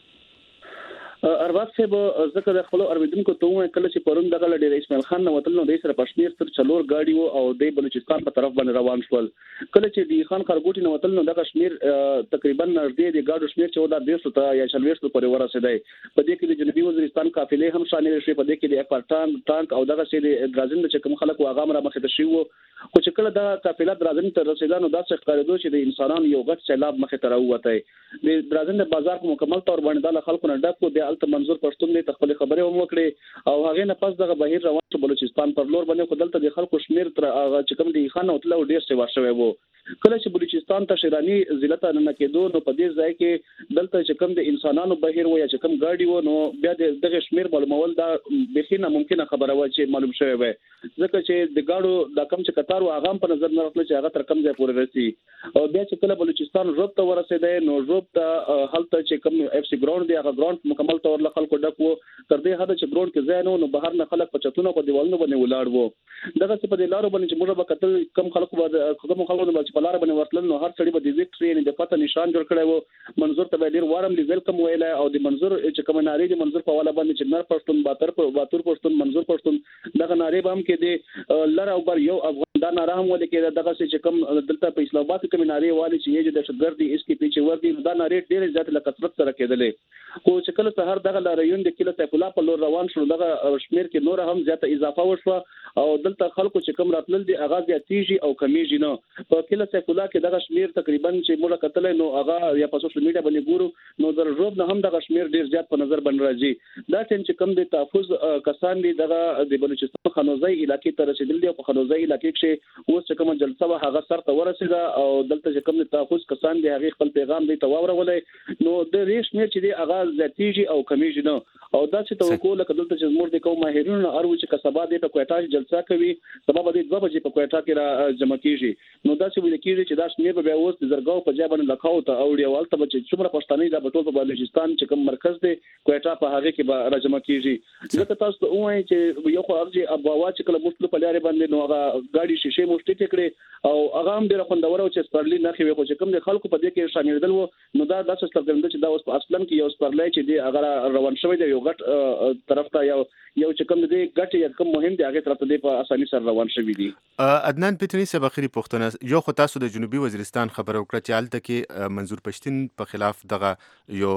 ارواز صاحب ځکه د خپل اوریدونکو ته وایم کله چې پرون دغه لډیر اسماعیل خان نو وتل نو د سره پښنیر تر چلور گاډي وو او د بلوچستان په طرف باندې روان شول کله چې دی خان خرګوټي نو وتل نو د کشمیر تقریبا نږدې د گاډو شمیر چې ودا دیسو ته یا چلويشت پورې ورسېدای په دې کې د جنوبي وزیرستان قافلې هم شامل شوي په دې کې د اکپارټان ټانک او دغه سي د درازند چې کوم خلک واغام را مخې ته شي وو خو چې کله د قافله درازند ته رسیدانو داسې ښکارېدو چې د انسانانو یو غټ سیلاب مخې ته راووته د درازند بازار په مکمل تور باندې د خلکو نه ډکو د الته منظور پښتون د خپل خبرې هم وکړي او هغه نه پس دغه بهیر روان شو بلوچستان پر لور باندې خدلته د خلکو شمیر تر هغه چې کوم دی خان او تلو ډیر څه ورشوي وو کله چې بلوچستان ته شیرانی ضلع ته نه کېدو نو په دې ځای کې دلته چې کوم د انسانانو بهیر و یا چې کوم گاډي و نو بیا د دغه شمیر معلومول دا بخینه ممکنه خبره و چې معلوم شوی وي ځکه چې د گاډو د کم چې قطار او هغه په نظر نه راغلی چې هغه تر کم ځای پورې رسي او بیا چې کله بلوچستان روب ته ورسېدای نو روب ته هلته چې کوم اف سی ګراوند دی هغه ګراوند مکمل تور له خلکو ډکو تر دې حد چې ګراوند کې ځای نو بهر نه خلک په چتونو په دیوالونو باندې ولاړ وو دغه څه په دې لارو باندې چې موږ به کتل کم خلکو به کوم خلکو چې په لار باندې ورتل نو هر څړي به د ویکټري نه د پته نشان جوړ کړی وو منظور ته ډیر وارم دی ویلکم ویل او د منظور چې کوم ناری دی منظور په والا باندې چې نر پښتون باتر په باتور پښتون منظور پښتون دغه ناری به هم کې دی لر او بر یو افغان دا ناره هم ولې کې دغه چې کوم دلته په اسلام آباد کې ناری والی چې یې د دهشتګردي اس کې پیچ ور دي دا ناری ډیر زیات له کثرت سره کېدلې خو چې کله سهار دغه لاریون د کله سیف الله په لور روان شو دغه شمیر کې نور هم زیاته اضافه وشوه او دلته خلکو چې کوم راتلل دي هغه زیاتیږي او کمیږي نه په کله سیف الله کې دغه شمیر تقریبا چې موږ کتل نو هغه یا په سوشل میډیا باندې ګورو نو در روب نه هم دغه شمیر ډیر زیات په نظر باندې راځي دا چې کوم د تحفظ کسان دي دغه د بلوچستان خنوزي علاقې ته رسیدل دي په خنوزي علاقې کې اوس چې کوم جلسه وه هغه سر ته ورسیده او دلته چې کوم د تحفظ کسان دي هغه خپل پیغام دی ته واورولې نو د ریش مې چې دی هغه زیاتیږي او کمیږي نه او دا چې توقع لکه دلته چې زموږ د کوم ماهرین ارو چې کسبا دي په کوټه جلسه کوي سبب د دوه بجې په کوټه کې را جمع کیږي نو دا چې ویل کیږي چې دا شمیر به اوس د زرګاو په ځای باندې لکاو ته او ډیوال ته چې څومره پښتانه دا په ټول په بلوچستان چې کوم مرکز دی کوټه په هغه کې به را جمع کیږي ځکه تاسو ته وایي چې یو خو ارجی ابوا چې کله مستلو په لارې باندې نو هغه ګاډي شیشه مشټی کړي او هغه هم ډیره خوندور او چې سپرلی نه خوي خو چې کوم د خلکو په دې کې شامل دل وو نو دا داسې ستګند چې دا اوس په اصلا کې یو سپرلی چې دی هغه روان شوی دی یو غټ طرف ته یو یو چې کوم دی غټ یا کوم مهم دی هغه طرف ته دی په اساني سره روان شوی دی. عدنان پټنی سبا خري پښتون یو خو تاسو د جنوبي وزیرستان خبر وکړه چې حالت کې منظور پښتون په خلاف دغه یو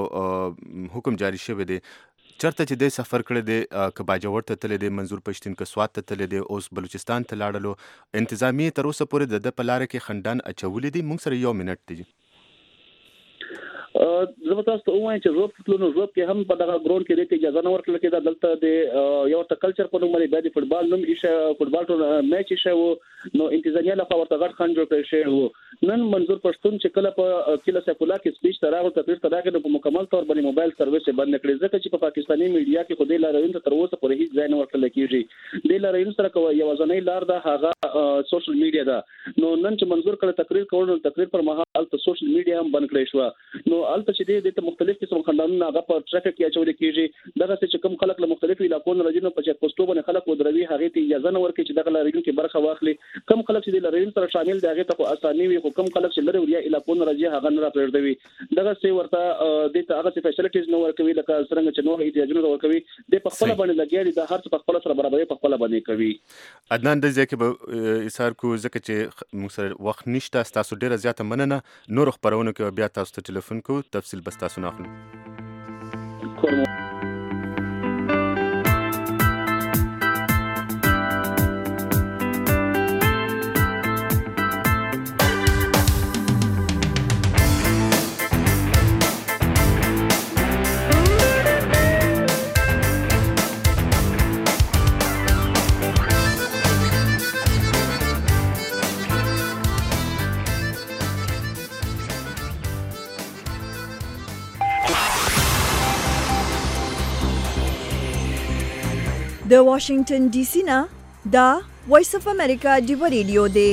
حکم جاری شوی دی چرته چې د سفر کړی دی کباجور ته تل دی منظور پښتون ک سواد ته تل دی اوس بلوچستان ته لاړلو انتظامی تر اوسه پورې د پلار کې خندان اچولې دي مونږ سره یو منټ دی زه تاسو ته وایم چې روب تلونو روب کې هم په دغه ګراوند کې د اجازه نه ورکړل کېده دلته د یو ته کلچر په نوم باندې د فوتبال نوم ایشه فوتبال ټول میچ ایشه وو نو انتظامیه له ورته غټ خان جوړ کړی شوی وو نن منظور پښتون چې کله په کله سیف الله کې سپیچ تراغو تقریر تراغو په مکمل تور باندې موبایل سرویس بند کړی ځکه چې په پاکستاني میډیا کې خو د لاروین ته تر اوسه پورې هیڅ ځای نه ورکړل کېږي د لاروین سره کوي یو ځنې لار ده هغه سوشل میډیا ده نو نن چې منظور کړه تقریر کول تقریر پر مهال ته سوشل میډیا هم بند کړی شو نو البته چې د مختلف قسم خندانونه هغه په ټریفیک کې اچول کیږي دغه چې کوم خلک له مختلفو علاقو نه راځي نو په چک پوسټو باندې خلک ودروي هغه ته اجازه نه ورکړي چې دغه لاریون کې برخه واخلي کوم خلک چې د لاریون سره شامل دي هغه ته په اساني وي خو کوم خلک چې لري وریا علاقو نه راځي هغه نه راپېړدوي دغه څه ورته د ته هغه فیسیلیټیز نه ورکوي لکه څنګه چې نور احتیاجونه ورکوي د په خپل باندې لګیاري د هر څه په خپل سره برابرۍ په خپل باندې کوي عدنان د ځکه به ایثار کو ځکه چې موږ سره وخت نشته تاسو ډیره زیاته مننه نور خبرونه کې بیا تاسو ته ټلیفون کو تفصیل بس تاسو نه اخلو د واشنگټن ډي سي نه دا وایس اف امریکا ډیو ریډیو دی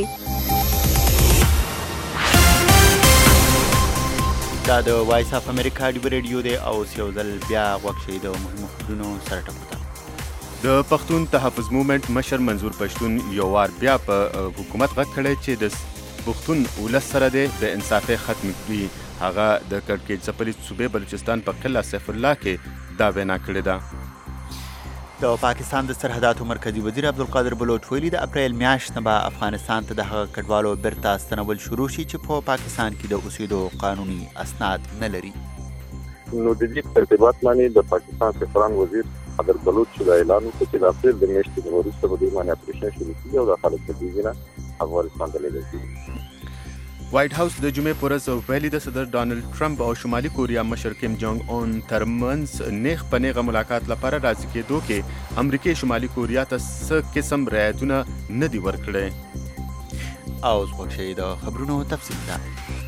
دا د وایس اف امریکا ډیو ریډیو دی او یو ځل بیا غوښ شي د مهمو خبرونو سره ټکو د پښتون تحفظ موومنټ مشر منظور پښتون یو وار بیا په حکومت غږ کړی چې د پښتون ولس سره د انصافي ختم کړي هغه د کړکېچ ځپلي صوبې بلوچستان په قلعه سیف الله کې دا وینا کړې ده د پاکستان د سرحداتو مرکزی وزیر عبدالقادر بلوچ ویلي د اپریل میاشت نه به افغانستان ته د هغه کډوالو بیرته ستنول شروع شي چې په پاکستان کې د اوسېدو قانوني اسناد نه لري نو د دې ترتیبات باندې د پاکستان سفارت وزیر قادر بلوچ دا اعلان وکړ چې د اپریل د میاشتې وروسته به د باندې اپریشن شروع کیږي او د خلک په دې نه افغانستان ته لیږل کیږي وایټ هاوس د جمعې پر ورځ ویلي د صدر ډانلډ ټرمپ او شمالي کوریا مشر کیم جونګ اون ترمنځ نیغ په نیغه ملاقات لپاره راځي کېدو کې امریکای شمالي کوریا ته څه قسم رعایتونه نه دي ورکړي او زغوږ شي د خبرونو تفصیل ده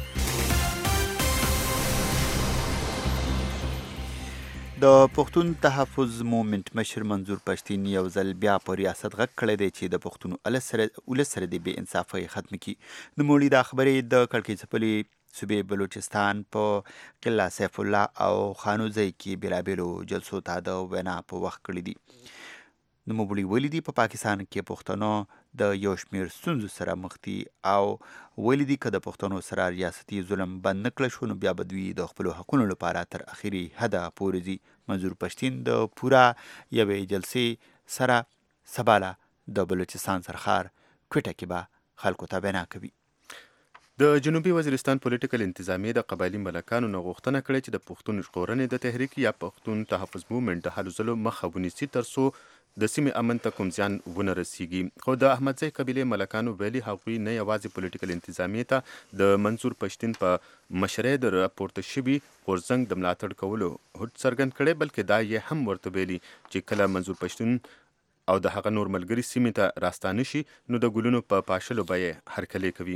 د پښتون تحفظ موومنټ مشر منظور پښتین یو ځل بیا په ریاست غږ کړی دی چې د پښتون ولس سره د بې انصافۍ ختم کړي نوموړي دا خبرې د کړکېچ ځپلي صوبې بلوچستان په قلعه سیف الله او خانوزۍ کې بېلابېلو جلسو ته د وینا په وخت کړي دي نوموړي ویلي دي په پاکستان کې پښتنو د یو شمېر ستونزو سره مخ دي او ویلي دي که د پښتنو سره ریاستي ظلم بند نه کړل شو نو بیا به دوی د خپلو حقونو لپاره تر اخري حده پورې ځي منظور پښتین د پوره یوې جلسې سره سباله د بلوچستان سرخار کوټه کې به خلکو ته وینا کوي د جنوبي وزیرستان پولیټیکل انتظامیې د قبایلي ملکانو نه غوښتنه کړې چې د پښتون ژغورنې د تحریک یا پښتون تحفظ موومنټ د هلو ځلو مخه ونیسي تر څو د سیمې امن ته کوم زیان ونه رسیږي خو د احمدزی قبیلې ملکانو ویلي هغوی نه یوازې پولیټیکل انتظامیې ته د منظور پښتین په مشرۍ د راپورته شوي غورځنګ د ملاتړ کولو هوډ څرګند کړی بلکې دا یې هم ورته ویلي چې کله منظور پښتون او د هغه نور ملګري سیمې ته راستانه شي نو د ګلونو په پاشلو به یې هرکلی کوي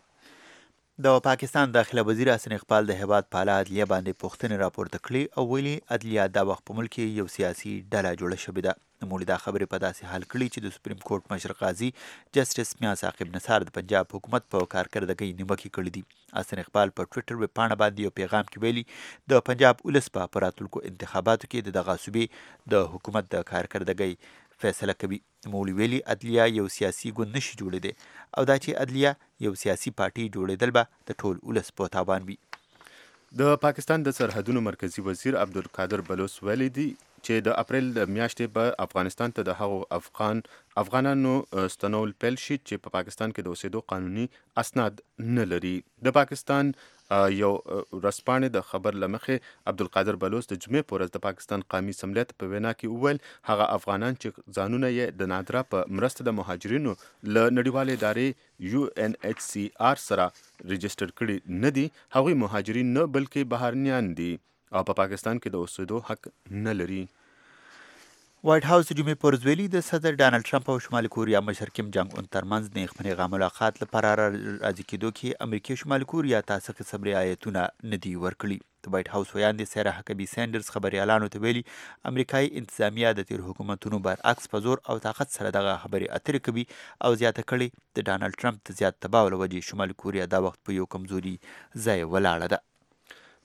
د پاکستان داخله وزیر حسن اقبال د هیواد په اعلی عدلیه باندې پوښتنې راپورته کړې او ویلي عدلیه دا وخت په ملک کې یو سیاسي ډله جوړه شوې ده نوموړي دا خبرې په داسې حال کړي چې د سپریم کورټ مشر قاضي جسټس میاں ثاقب نثار د پنجاب حکومت په کارکردګۍ نیوکې کړې دي حسن اقبال په ټویټر ویبپاڼه باندې یو پیغام کې ویلي د پنجاب ولس به په راتلونکو انتخاباتو کې د دغه صوبې د حکومت د کارکردګۍ فیصله کوي نوموړي ویلي عدلیه یو سیاسي ګوند نشي جوړېدی او دا چې عدلیه یو سیاسي پارټي جوړېدل به د ټول ولس په تاوان وي د پاکستان د سرحدونو مرکزی وزیر عبدالقادر بلوچ ویلي دي چې د اپریل د میاشتې به افغانستان ته د هغو افغان افغانانو ستنول پیل شي چې په پاکستان کې د اوسېدو قانوني اسناد نه لري د پاکستان یو ورځپاڼې د خبر له مخې عبدالقادر بلوچ د جمعې په ورځ د پاکستان قومي اسمبلۍ ته په وینا کې وویل هغه افغانان چې ځانونه یې د نادرا په مرسته د مهاجرینو له نړیوالې ادارې یو ان ایچ سی آر سره رجسټر کړي نه دي هغوی مهاجرین نه بلکې بهرنیان دي او په پاکستان کې د اوسېدو حق نه لري وایټ هاوس د جمعې په ورځ ویلي د صدر ډانلډ ټرمپ او شمالي کوریا مشر کیم جانګ اون ترمنځ نیغ په نیغه ملاقات لپاره راځي کېدو کې امریکا شمالي کوریا ته څه قسم رعایتونه نه دي ورکړي د وایټ هاوس ویاندې سیرا حکبي سینډرز خبریالانو ته ویلي امریکایي انتظامیه د تیر حکومتونو برعکس په زور او طاقت سره دغه خبرې اترې کوي او زیاته کړې د ډانلډ ټرمپ د زیات تباو له وجې شمالي کوریا دا وخت په یو کمزوري ځای ولاړه ده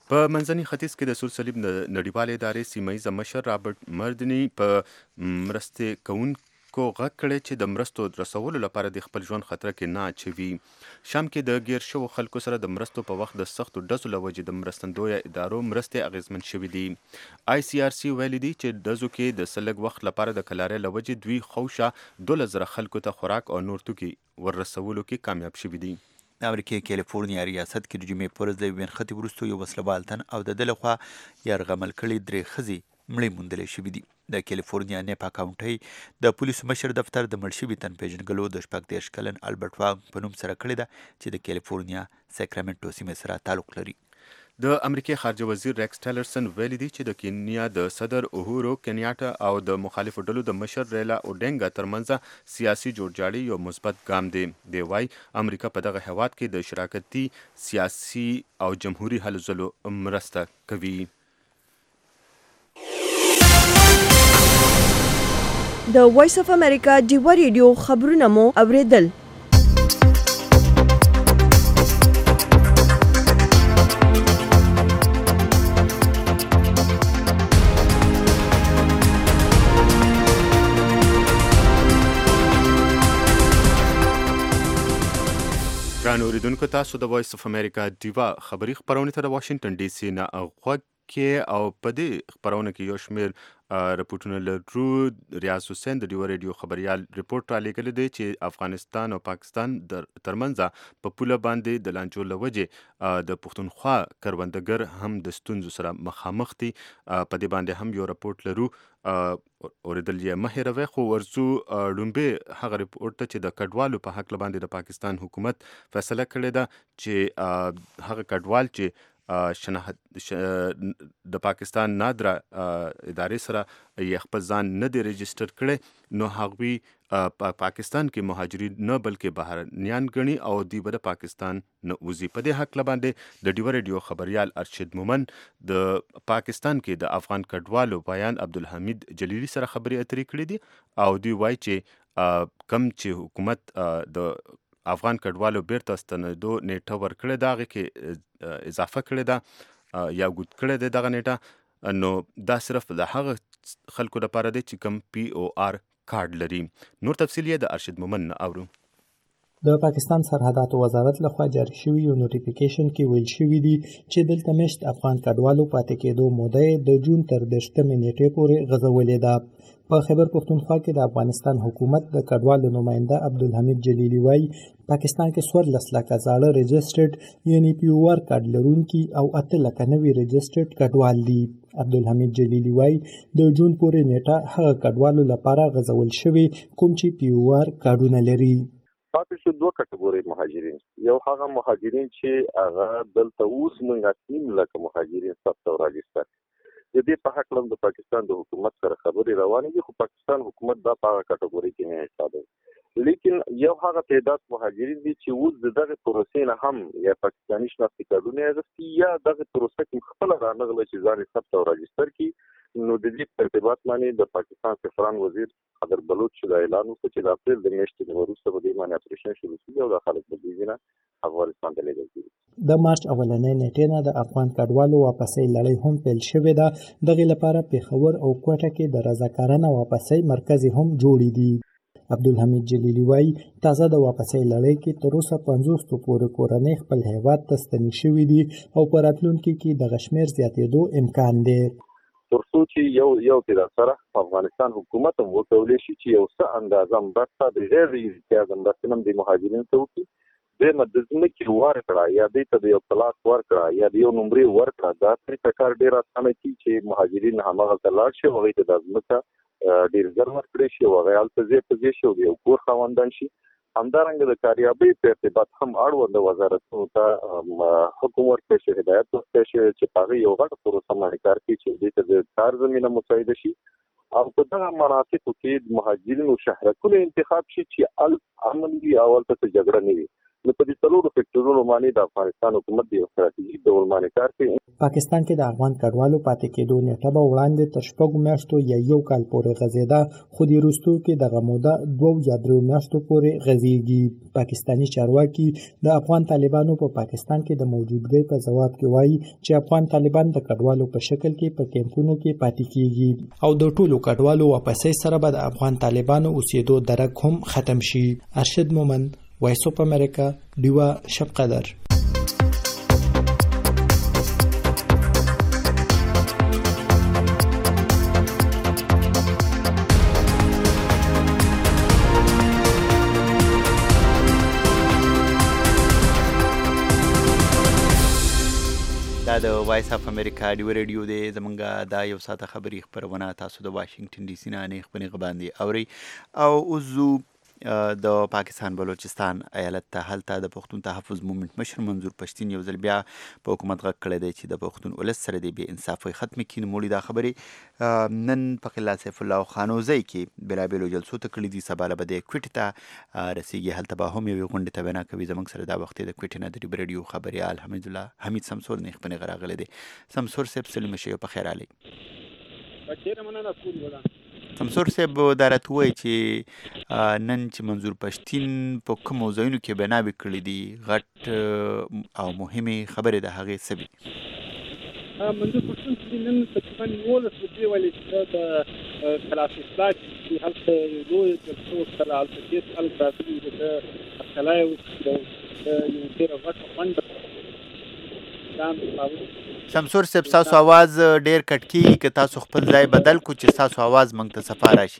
په منځني ختیځ کې د سور صلیب نړیوالې ادارې سیمه ییزه مشر رابرټ مردني په مرستې کوونکو غږ کړی چې د مرستو رسولو لپاره د خپل ژوند خطر کې نه اچوي. شام کې د ګیر شوو خلکو سره د مرستو په وخت د سختو ډزو له وجې د مرستندویه ادارو مرستې اغیزمن شوي دي. آی سی آر سی ویلي دي چې ډزو کې د څه لږ وخت لپاره د کلارۍ له وجې دوی خوشا دولس زره خلکو ته خوراک او نور توکي ور رسولو کې کامیاب شوي دي. د امریکې کالیفورنیا ریاست کې د جمعې په ورځ د یوې نښتې وروسته یو وسلوال تن او د ده لخوا یرغمل کړي درې ښځې مړې موندلې شوي دي. د کالیفورنیا نیپا کاونټۍ د پولیسو مشر دفتر د مړ شوي تن پیژنګلو د شپږ دېرش کلن البرټ وانګ په نوم سره کړې ده چې د کالیفورنیا ساکرامنټو سیمې سره تعلق لري. د امریکای خارجه وزیر ریکس ټیلرسن ویلي دی چې د کینیا د صدر اوهورو کنیاټا او د مخالفو ډلو د مشر ریلا اوډینګا ترمنځ سیاسي جوړجاړی یو مثبت ګام دی. دی وايي امریکا په دغه هیواد کې د شراکتي سیاسي او جمهوریت هلو ځلو مرسته کوي. د وایس اف امریکا ډیوا ریډیو خبرونه مو اوریدل. ګرانو اوریدونکو تاسو د وایس اف امریکا ډیوا خبري خبرونه ته د واشنگټن ډي سي نه غوږ کې او په دې خبرونه کې یو شمېر رپورټونه لرو. ریاض حسین د ډیوا ریډیو خبريال رپورټ را لېږلی دی چې افغانستان او پاکستان ترمنځ په پوله باندې د لانجو له وجې د پښتونخوا کروندګر هم د ستونزو سره مخامخ دي. په دې باندې هم یو رپورټ لرو، اوریدل یې مه هېروئ. خو ورځو لومبې هغه رپورټ ته چې د کډوالو په حق باندې د پاکستان حکومت فیصله کړې ده چې هغه کډوال چې شناخت د پاکستان نادره ادارې سره یې خپل ځان نه دی رجسټر کړی نو هغوی په پاکستان کې مهاجرین نه بلکې بهرنیان ګڼي او دوی به د پاکستان نه وځي. په دې هکله باندې د ډیوا ریډیو خبریال ارشد مومن د پاکستان کې د افغان کډوالو بیان عبدالحمید جلیلی سره خبرې اترې کړې دي او دوی وایي چې کم چې حکومت د افغان کډوالو بیرته ستنېدو نیټه ورکړې ده هغې کې اضافه کړې ده یا ګود کړې ده دغه نیټه، نو دا صرف د هغه خلکو لپاره دی چې کم پی او آر کارډ لري. نور تفصیل یې د ارشد مومن نه اورو. د پاکستان سرحداتو وزارت لخوا جاری شوي یو نوټیفیکیشن کې ویل شوي دي چې دلته مشت افغان کډوالو پاتې کېدو موده د جون تر دېرشتمې نیټې پورې غځولې ده. په خیبر پښتونخوا کې د افغانستان حکومت د کډوالو نماینده عبدالحمید جلیلی وایي پاکستان کې څوارلس لکه زاړه رجسټرډ یعنی پی او آر کارډ لرونکي او اته لکه نوي رجسټرډ کډوال دي. عبدالحمید جلیلی وایي د جون پورې نیټه هغه کډوالو لپاره غځول شوې کوم چې پی او آر کارډونه لري. پاتې شو دوه کټګورۍ مهاجرین. یو هغه مهاجرین چې هغه دلته اوس موږ نیم لکه مهاجرین ثبت او راجستر. د دې په حق د پاکستان د حکومت سره خبرې روانې دي، خو پاکستان حکومت دا په هغه کټګورۍ کې نه حسابوي. لیکن یو هغه تعداد مهاجرین دي چې اوس د دغه پروسې نه هم یا پاکستاني شناختي کارډونه اخیستي یا دغه پروسه کې خپله رانغله چې ځان یې ثبت او راجستر کړي. نو د دې په ارتباط باندې د پاکستان سفران وزیر قدر بلوچ دا اعلان وکړ چې د اپریل د میاشتې نه وروسته به دې باندې اپریشن شروع شي او د خلک په دې نه افغانستان ته لیږل کېږي. د مارچ اولنۍ نیټې نه د افغان کډوالو واپسۍ لړۍ هم پیل شوې ده. دغې لپاره پېښور او کوټه کې د رضاکارانه واپسۍ مرکز هم جوړې دي. عبدالحمید جلیلی وایي تازه د واپسۍ لړۍ کې تر اوسه پنځوسو پورې کورنۍ خپل هیواد ته ستنې شوي دي او په راتلونکي کې دغه شمېر زیاتېدو امکان دی. تر څو چې یو یو تعداد سره په افغانستان حکومت هم وکولی شي چې یو څه اندازه مرسته د غیر اجتیاز مرستې هم د مهاجرینو ته وکړي. دویمه د ځمکې ورکړه یا دوی ته د یو پلاس ورکړه یا د یو نمرې ورکړه، دا طریقه کار ډېر اسانه کړي چې مهاجرین هماغلته لاړ شي او هغوی ته دا ځمکه ډېر ژر ورکړی شي او هغوی هلته ځای په ځای شي او د یو کور خاوندان شي. همدارنګه د کاریابۍ په ارتباط هم اړونده وزارتونو ته حکم ورکړی شي، هدایت ورکړی شي چې په هغې یو غټه پروسه باندې کار کوي چې دوی ته د کار زمینه مساعده شي او په دغه مناطقو کې د مهاجرینو شهرکونه انتخاب شي چې امن وي او هلته څه جګړه نه وي. نو په دې څلورو فیکټورونو باندې د افغانستان حکومت د استراتیژیک ډول باندې کار کوي. پاکستان کې د افغان کډوالو پاتې کېدو نیټه به وړاندې تر شپږو میاشتو یا یو کال پورې غځېده، خو د وروستو کې دغه موده دوو یا دریو میاشتو پورې غځېږي. پاکستاني چارواکي د افغان طالبانو په پاکستان کې د موجودګۍ په ځواب کې وایي چې افغان طالبان د کډوالو په شکل کې په کیمپونو کې پاتې کېږي او د ټولو کډوالو واپسۍ سره به د افغان طالبانو اوسېدو درک هم ختم شي. ارشد مومند، وایس اف امریکا، ډیوا شب قدر. دا د وایس اف امریکا ډیو ریډیو دی. زمونږ دا یو ساعته خبري خبرونه تاسو د واشنگټن ډي سي نه نه خبرې غباندې اوري او اوزو د پاکستان بلوچستان ایالت ته هلته د پښتون تحفظ مومنت مشر منظور پښتین یو ځل بیا په حکومت غږ کړی دی چې د پښتون ولس سره د بې انصافۍ ختم کړي. نوموړي دا خبرې نن په قلعه سیف الله خانوزۍ کې بېلابېلو جلسو ته کړي دي. سبا به د کویټې ته رسیږي، هلته به هم یوې غونډې ته وینا کوي. زموږ سره دا وخت د کویټې نه د ډیو ریډیو خبریال حمید الله حمید سمسور نه خپنې غراغلی دی. سمسور صاحب سلیم شه په خیر علي. سمسور صاحب دا راته وایي چې نن چې منظور پښتین په کومو ځایونو کې بناوې کړي دي غټ او مهمې خبرې د هغې څه وي؟ منظور پښتون چې نن تقریبا یولس بجې ولې چې د کلاس اصلاح چې هلته لوی جلسو سره هلته ډېر خلک راغلي دي، د کلا یو یو ډېره غټه غونډه سمسور صاحب ستاسو आवाज ډیر کټ کیږي که تاسو خپل ځای بدل کو چې ستاسو आवाज موږ ته صفا راشي.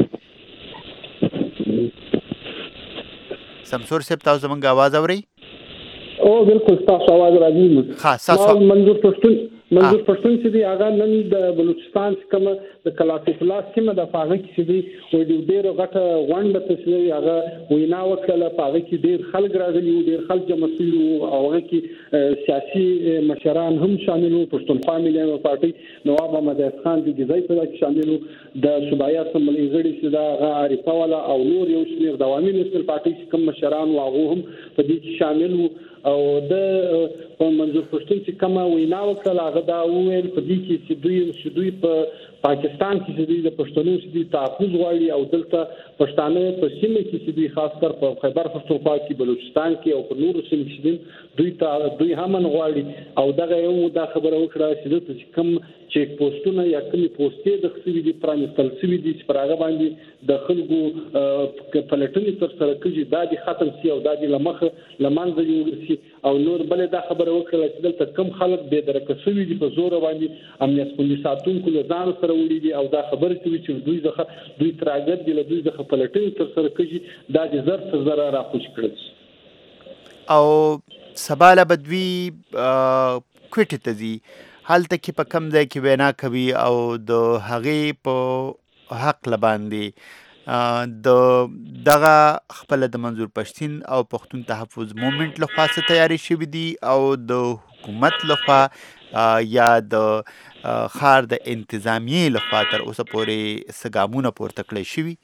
سمسور صاحب تاسو زموږ आवाज اورئ؟ او بالکل ستاسو आवाज راځي. ها تاسو منظور پښتون منظور پښتون چې دی هغه نن د بلوچستان څخه د کلاس اصلاح کې د فاغه کې دی وې ډېر غټه غونډه ته هغه وینا وکړه. فاغه کې ډېر خلک راغلي وو، ډېر خلک جمع شوي وو او هغه کې سیاسي مشران هم شامل وو. پښتونخوا ملي پارټي نواب احمد خان د جزای په کې شامل وو، د صوبایي اسمبلی غړي چې دا عارفه والا او نور یو شمېر د عوامي نسل پارټي چې کوم مشران وو هغه هم په دې کې شامل وو. او د منظور پښتون چې کومه وینا وکړه هغه دا وویل په دې کې چې دوی چې دوی په پاکستان کې چې دوی د پښتنو چې دوی تحفظ غواړي او دلته پښتانه په سیمه کې چې دوی خاص کر په خیبر پښتونخوا کې، بلوچستان کې او په نورو سیمو کې دوی ته دوی هم غواړي. او دغه یو دا خبره وکړه چې دلته کوم چیک پوسټونه یا کومې پوسټې د خپل دي پرانستل شوي دي چې پر هغه باندې د خلکو پلټنې تر سره کېږي دا دې ختم شي او دا دې له مخه له منځه یوړل شي. او نور بلې دا خبره وکړه چې دلته کم خلک بې درکه شوي دي په زور باندې امنیت خوندي ساتونکو له ځان سره وړي دي او دا خبره کوي چې دوی ځخه دوی تراګر دي له دوی ځخه پلټنې تر سره کېږي دا دې زر تر زره راخوش کړل. او سبا له به دوی کویټې ته ځي، هلته کې په کم ځای کې وینا کوي او د هغې په حق لباندې د دغه خپل د منظور پښتین او پښتون تحفظ مومنت لخوا څه تیاری شوي دي او د حکومت لخوا یا د ښار د انتظامیې لخوا تر اوسه پورې څه ګامونه پورته کړی شوي؟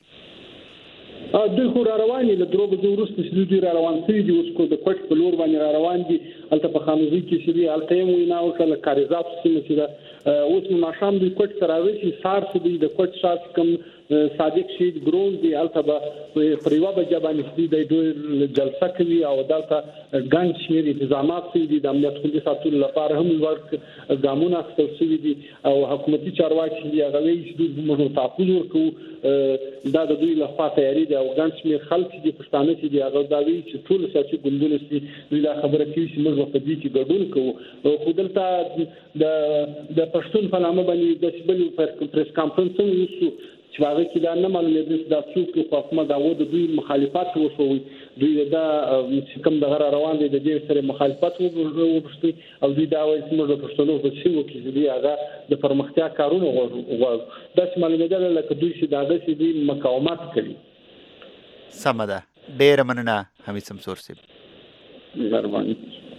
دوی خو را روان دي، له درو بجو وروسته چې دوی را روان شوي دي، اوس کو د کوټ په لور باندې را روان دي. هلته په خانوزۍ کې چې دي هلته یې وینا وکړه، له کاریزاتو سیمه چې ده اوس نو ماښام دوی کوټ ته راوځي. سهار چې دوی د کوټ ښار کوم صادق شهید ګروز دی هلته به پر یوه بجه باندې دی دوی جلسه کوي او دلته ګڼ شمېر انتظامات شوي دي. د امنیت خوندي ساتلو لپاره هم لوړ ګامونه اخیستل شوي دي او حکومتي چارواکي چې دي هغه وایي چې دوی موږ تحفظ ورکوو. دا د دوی لخوا تیاري دی او ګڼ شمېر خلک چې دي پښتانه چې دي هغه دا وایي چې ټول سیاسي ګوندونه چې دوی دا خبره کوي چې موږ په دې کې ګډون کوو. خو دلته د پښتون په نامه باندې د بل پریس کانفرنس هم وشو چې هغه کې دا نه معلومېده چې دا څوک خو حکومت دعوه د دوی مخالفت وشوي. دوی دا چې کوم دغه روان دی د دې سره مخالفت وبښتي او دوی دا وایي چې موږ د پښتنو په سیمو کې چې دوی هغه د پرمختیا کارونه غواړو. داسې معلومېدله لکه دوی چې د هغه چې دوی مقاومت کوي. سمه ده، ډېره مننه حمید سمسور صاحب. مهرباني.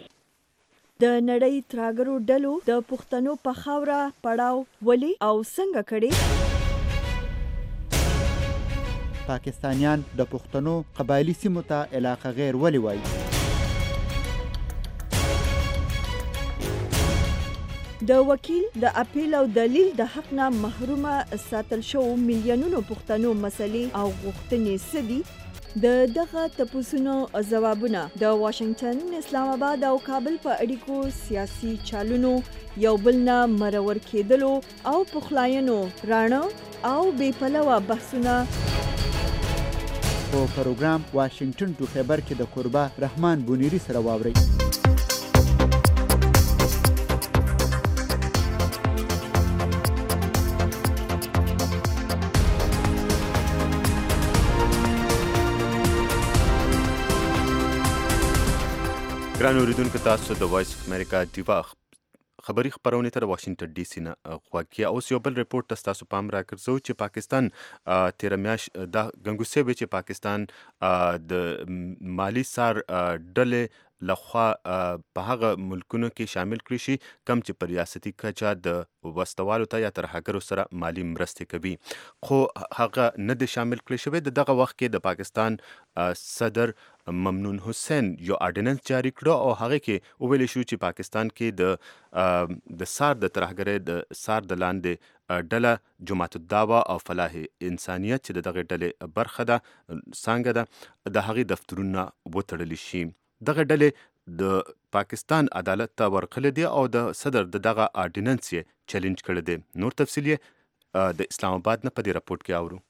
د نړۍ تراګرو ډلو د پښتنو په خاوره پړاو ولې او څنګه کړي؟ پاکستانیان د پښتنو قبایلی سیمو ته علاقه غیر ولې وایي؟ د وکیل د اپیل او دلیل د حق نه محرومه ساتل شو میلیونونو پښتنو مسلې او غوښتنې سدي د دغه تپوسونو ځوابونه د واشنگټن، اسلام آباد او کابل په اړیکو سیاسي چالونو یو بل نه مرور کېدلو او پخلاینو رانه او بې پلوه بحثونه په پروګرام واشنگټن ټو خبر کې د قربا رحمان بونیری سره واوري. ګران اوریدونکو، تاسو د وایس اف امریکا دیوا خبری خبرونه تر واشنگټن ډي سي نه غواړي. اوس یو بل ریپورت تاسو پام راکړو چې پاکستان تیر میاش د غنګوسه به چې پاکستان د مالی سار ډلې لخوا په هغه ملکونو کې شامل کړي شي کم چې په ریاستي کچه د وسوالو ته یا ترهګرو سره مالی مرستې کوي، خو هغه نه د شامل کړي شوی. د دغه وخت کې د پاکستان صدر ممنون حسین یو آرډیننس جاری کړو او هغه کې ویل شو چې پاکستان کې د د سار د ترهګرۍ د سار د لاندې ډله جماعت الدعوه او فلاح انسانیت چې دغه ډلې برخه ده څنګه ده د هغې دفترونه وتړل شي. دغه ډلې د پاکستان عدالت ته ورغلي دي او د صدر د دغه آرډیننس یې چیلنج کړی دی. نور تفصیل یې د اسلام آباد نه په دې راپورټ کې اورو.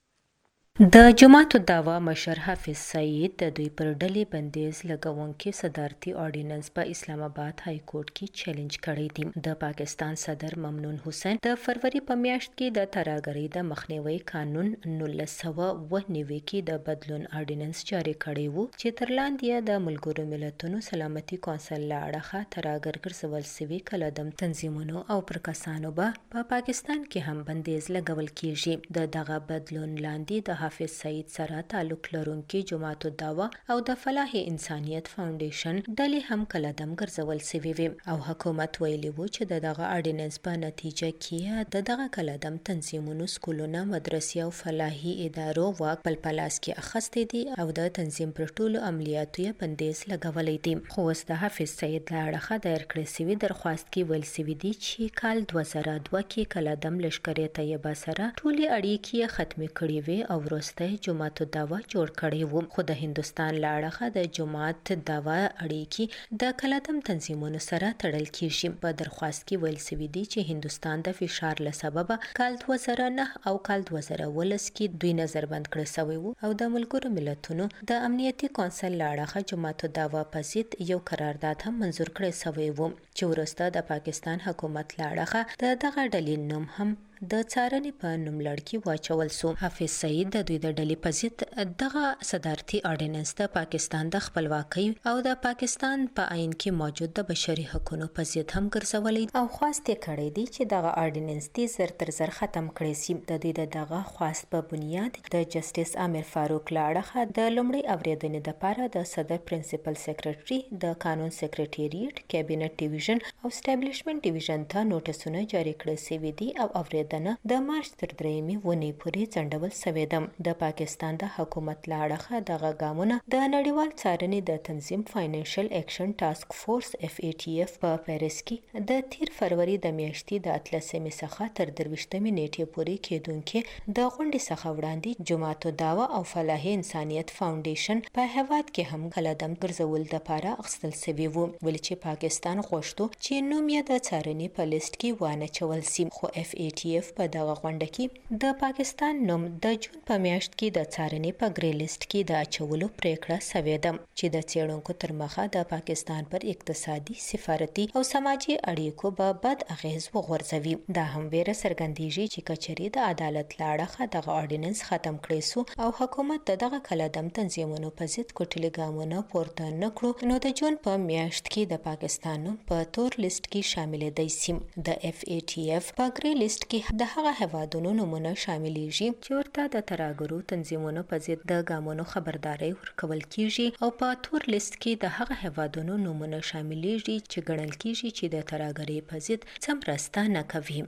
د جماعت الدعوه مشر حافظ سعید د دوی پر ډلې بندیز لګونکي صدارتي آرډیننس په اسلام آباد های کورټ کې چیلنج کړی دی. د پاکستان صدر ممنون حسین د فروری په میاشت کې د ترهګرۍ د مخنیوي قانون نولس سوه اوه نوي کې د بدلون آرډیننس جاری کړی وو چې تر لاندې د ملګرو ملتونو سلامتي کونسل له اړخه ترهګر ګرځول سوي کلدم تنظیمونو او پر کسانو به په پاکستان کې هم بندیز لګول کیږي. د دغه بدلون لاندې د حافظ سعید سره تعلق لرونکي جماعت الدعوه او د فلاح انسانیت فاونډیشن ډلې هم کلدم ګرځول سوي وي او حکومت ویلي وو چې د دغه آرډیننس په نتیجه کې د دغه کلدم تنظیمونو، سکولونه، مدرسې او فلاحي ادارو واک په پلاس کې اخیستی دي او د تنظیم پر ټولو عملیاتو یې بندیز لګولی دی. خو اوس د حافظ سعید له اړخه دایر کړی سوي درخواست کې ویل سوي دي چې کال دوه زره دوه کې کلدم لښکرې طیبه سره ټولې اړیکې ختمې کړې وې او وروسته جماعت الدعوه جوړ کړی وو. خو د هندوستان له اړخه د جماعت الدعوه اړیکې د کلدم تنظیمونو سره تړل کیږي. په درخواست کې ویل سوي دي چې هندوستان د فشار له سببه کال دوه زره نه او کال دوه زره اوولس کې دوی نظربند کړی سوی وو او د ملګرو ملتونو د امنیتي کونسل له اړخه جماعت الدعوه په ضد یو قرارداد هم منظور کړی سوی وو چې وروسته د پاکستان حکومت له اړخه د دغه ډلې نوم هم د څارنې په نوملړ کې واچول سو. حافظ سعید د دوی د ډلې په ضد دغه صدارتي آرډیننس د پاکستان د خپلواکۍ او د پاکستان په آئین کې موجود د بشري حقوقو په ضد هم ګرځولی او خواست یې کړی دی چې دغه آرډیننس دې زر تر زر ختم کړی سي. د دوی د دغه خواست په بنیاد د جسټس عامر فاروق له اړخه د لومړۍ اورېدنې دپاره د صدر پرنسپل سیکرټري د قانون سیکرټریټ، کابینټ ډیویژن او سټابلیشمنټ ډیویژن ته نوټسونه جاری کړی سوي دي او اورېدنه د مارچ تر درېیمې ونې پورې ځنډول سوې ده. د پاکستان د حکومت له اړخه دغه ګامونه د نړیوال څارنې د تنظیم فاینانشل ایکشن ټاسک فورس اف ای ټي اف په پیرس کې د تیر فروری د میاشتې د اتلسمې څخه تر درویشتمې نیټې پورې کېدونکې د غونډې څخه وړاندې جماعت الدعوه او فلاح انسانیت فاونډیشن په هیواد کې هم کلدم ګرځول دپاره اخیستل سوي وو، ولې چې پاکستان غوښتو چې نوم یې د څارنې په لیست کې وانه چول سي. خو اف ای ټي اف په دغه غونډه کې د پاکستان نوم د جون په میاشت کې د څارنې په ګری لیست کې د اچولو پریکړه سوې ده چې د څېړونکو تر مخه د پاکستان پر اقتصادي، سفارتي او سماجي اړیکو به بد اغیز وغورځوي. دا هم ویره څرګندېږي چې کچرې د عدالت له اړخه دغه آرډیننس ختم کړی سو او حکومت د دغه کلدم تنظیمونو په ضد کوټلي ګامونه پورته نه کړو نو د جون په میاشت کې د پاکستان نوم په تور لیست کې شاملېدی سي. د اف ای ټي اف په ګری لیست کې د هغه هیوادونو نومونه شاملیږي چې ورته د ترهګرو تنظیمونو په ضد د ګامونو خبرداري ورکول کیږي او په تور لیست کې د هغه هیوادونو نومونه شاملیږي چې ګڼل کیږي چې د ترهګرۍ په ضد څه مرسته نه کوي.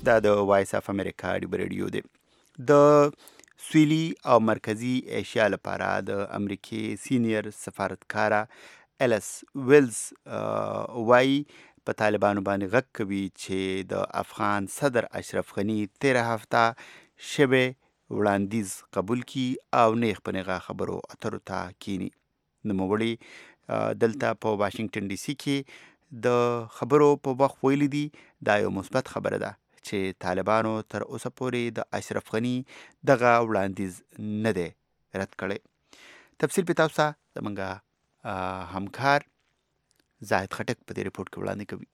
دا د وایس اف امریکا ډیب ریډیو دی. د سویلي او مرکزی ایشیا لپاره د امریکای سینیر سفارتکاره الیس ویلز وای په طالبانو باندې غږ کوي چې د افغان صدر اشرف غنی تیره هفته شبه وړاندیز قبول کی او نیغ په نیغه خبرو اترو ته کینی. نوموړي دلته په واشنگټن ډي سي کې د خبرو په وخت ویلي دي دا یو مثبت خبره ده چې طالبانو تر اوسه پورې د اشرف غنی دغه وړاندیز نه دی رد کړی. تفصیل په تاسو ته زمونږ همکار زاهد خټک په دې رپورټ کې وړاندې کوي.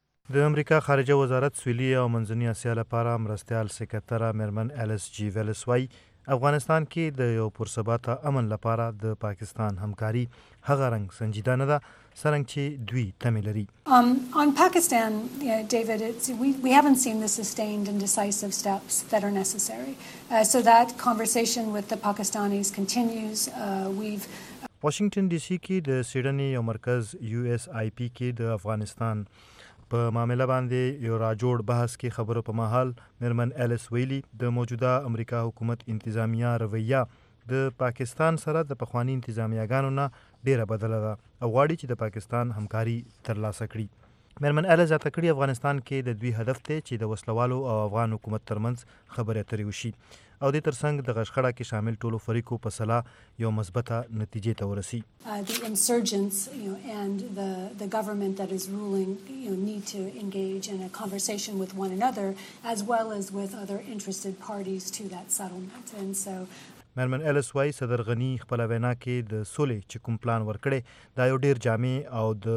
د امریکا خارجه وزارت سویلي او منځني اسیا لپاره مرستیال سکرتره میرمن الیس جی ویلس وای افغانستان کې د یو پرثباته امن لپاره د پاکستان همکاري هغه رنګ سنجیده نه ده څرنګه چې دوی تمې لري. Um, on Pakistan, yeah, David, it's, we, we haven't seen the sustained and decisive steps that are necessary. Uh, so that conversation with the Pakistanis continues. Uh, we've واشنگټن ډي سي کې د سیډني یو مرکز یو اس آی پی کې د افغانستان په معاملې باندې یو راجوړ بحث کې خبرو په مهال میرمن الیس ویلي د موجوده امریکا حکومت انتظامیه رویه د پاکستان سره د پخوانی انتظامیه‌ګانو نه ډیره بدله ده او غواړي چې د پاکستان همکاري ترلاسه کړي. میرمن الیس زیاته کړي افغانستان کې د دوی هدف دی چې د وسلوالو او افغان حکومت ترمنځ خبرې اترې وشي او د ترڅنګ د غشخړه کې شامل ټولو فریقو په صلاح یو مثبته نتیجې ته ورسي. Uh, the insurgents, you know, and the the government that is ruling, you know, need to engage in a conversation with one another as well as with other interested parties to that settlement. And so میرمن الیس وای صدر غنی خپل وینا کې د سولې چې کوم پلان ورکړي دا یو ډیر جامع او د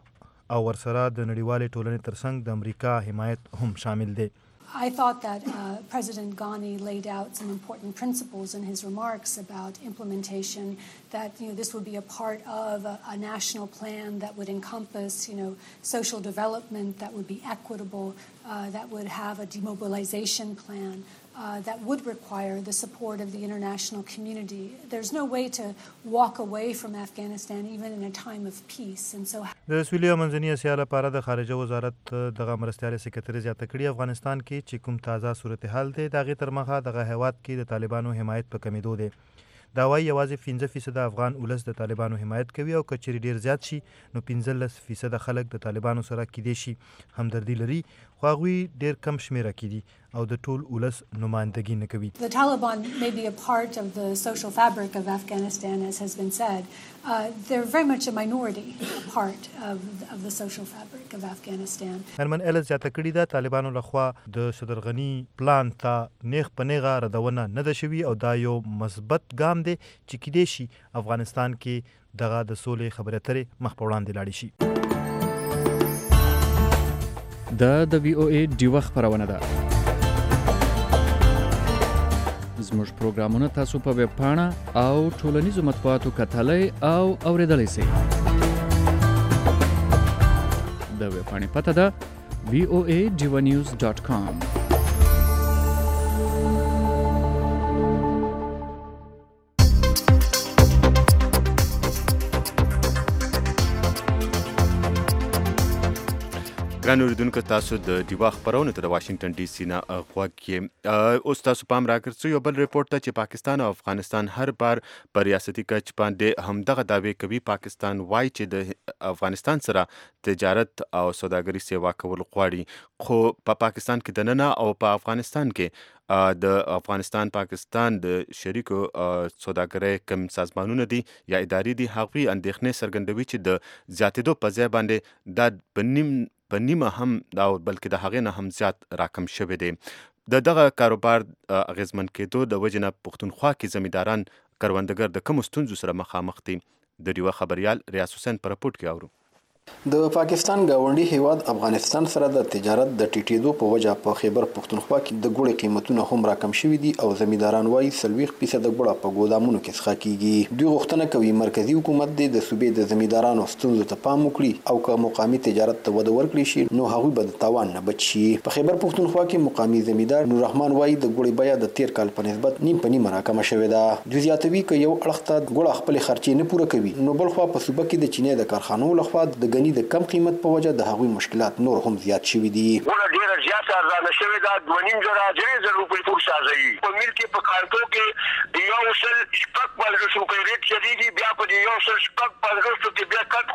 او ورسره د نړیوالې ټولنې ترڅنګ د امریکا حمایت هم شامل دی. I thought that uh, President Ghani laid out some important principles in his remarks about implementation, that, you know, this would be a part of a, a national plan that would encompass, you know, social development, that would be equitable, uh, that would have a demobilization plan, uh, that would require the support of the international community. There's no way to walk away from Afghanistan even in a time of peace. And so د سویلي او منځني اسیا لپاره د خارجه وزارت دغه مرستیال سکرتری زیاته کړي افغانستان کې چې کوم تازه صورتحال دی د هغې تر مخه دغه هیواد کې د طالبانو حمایت په کمیدو دی. دا وایي یوازې پنځه فیصده افغان ولس د طالبانو حمایت کوي او که چیرې ډېر زیات شي نو پنځلس فیصده خلک د طالبانو سره کیدای شي همدردي لري خو هغوی ډېر کم شمېره کې دي او د ټول ولس نمایندګي نه کوي. The Taliban may be a part of the social fabric of Afghanistan, as has been said. Uh, they're very much a minority, a part of, of the social fabric of Afghanistan. میرمن الیس زیاته کړي ده طالبانو لخوا د صدر غنی پلان ته نیغ په نیغه ردونه نه ده شوي او دا یو مثبت ګام دی چې کیدای شي افغانستان کې دغه د سولې خبرې اترې مخ په وړاندې لاړې شي. دا د وی او ای ډیوه خپرونه ده. زموږ پروګرامونه تاسو په ویب پاڼه او ټولنیزو مطبوعاتو کتلای او اوریدلای شئ. د ویب پاڼې پته ده وی او ای ډیوه نیوز ډاټ کام. ګران اوریدونکو تاسو د ډیوا خپرونې ته د واشنگټن ډي سي نه غوږ کې اوس تاسو پام راکړئ یو بل ریپورت ته چې پاکستان او افغانستان هر بار په ریاستي کچ باندې همدغه دعوی کوي. پاکستان وایي چې د افغانستان سره تجارت او سوداګري سیوا کول غواړي خو په پاکستان کې دننه او په افغانستان کې د افغانستان پاکستان د شریکو سوداګرۍ کم سازمانونه دي یا ادارې دي هغوی اندېښنې څرګندوي چې د زیاتېدو په ځای باندې دا بنیم په نیمه هم دا بلکې د هغې نه هم زیات راکم شوی دی. د دغه کاروبار اغیزمن کېدو د وجې نه پښتونخوا کې زمینداران کروندګر د کومو ستونزو سره مخامخ دي. د ډیوه خبریال ریاض حسین په رپورټ کې اورو. د پاکستان گاونډي هیواد افغانستان سره د تجارت د ټیټېدو په وجه په خیبر پښتونخوا کې د ګوړې قیمتونه هم راکم شوي دي او زمینداران وایي څلوېښت فیصده ګوړه په ګودامونو کې څښاک کیږي. دوی غوښتنه کوي مرکزي حکومت دې د صوبې د زمیندارانو ستونزو ته پام وکړي او که مقامي تجارت ته وده ورکړي شي نو هغوی به د تاوان نه بچ شي. په خیبر پښتونخوا کې مقامي زمیندار نور رحمان وایي د ګوړې بیه د تیر کال په نسبت نیم په نیمه راکمه شوې ده. دوی زیاتوي که یو اړخ ته ګوړه خپلې خرچې نه پوره کوي نو بل خوا په صوبه کې د چینې د کارخانو لخوا د غني د کم قیمت په وجه د هغوی مشکلات نور هم زیات شوي دي. ډیره زیاته ارزانه شوې ده، دوه نیم زره درې زره روپۍ پور سازوي. په میل کې په کانټو کې یو سل شپږ پنځوس روپۍ ریټ چلیږي، بیا په یو سل شپږ پنځوسو کې بیا کټ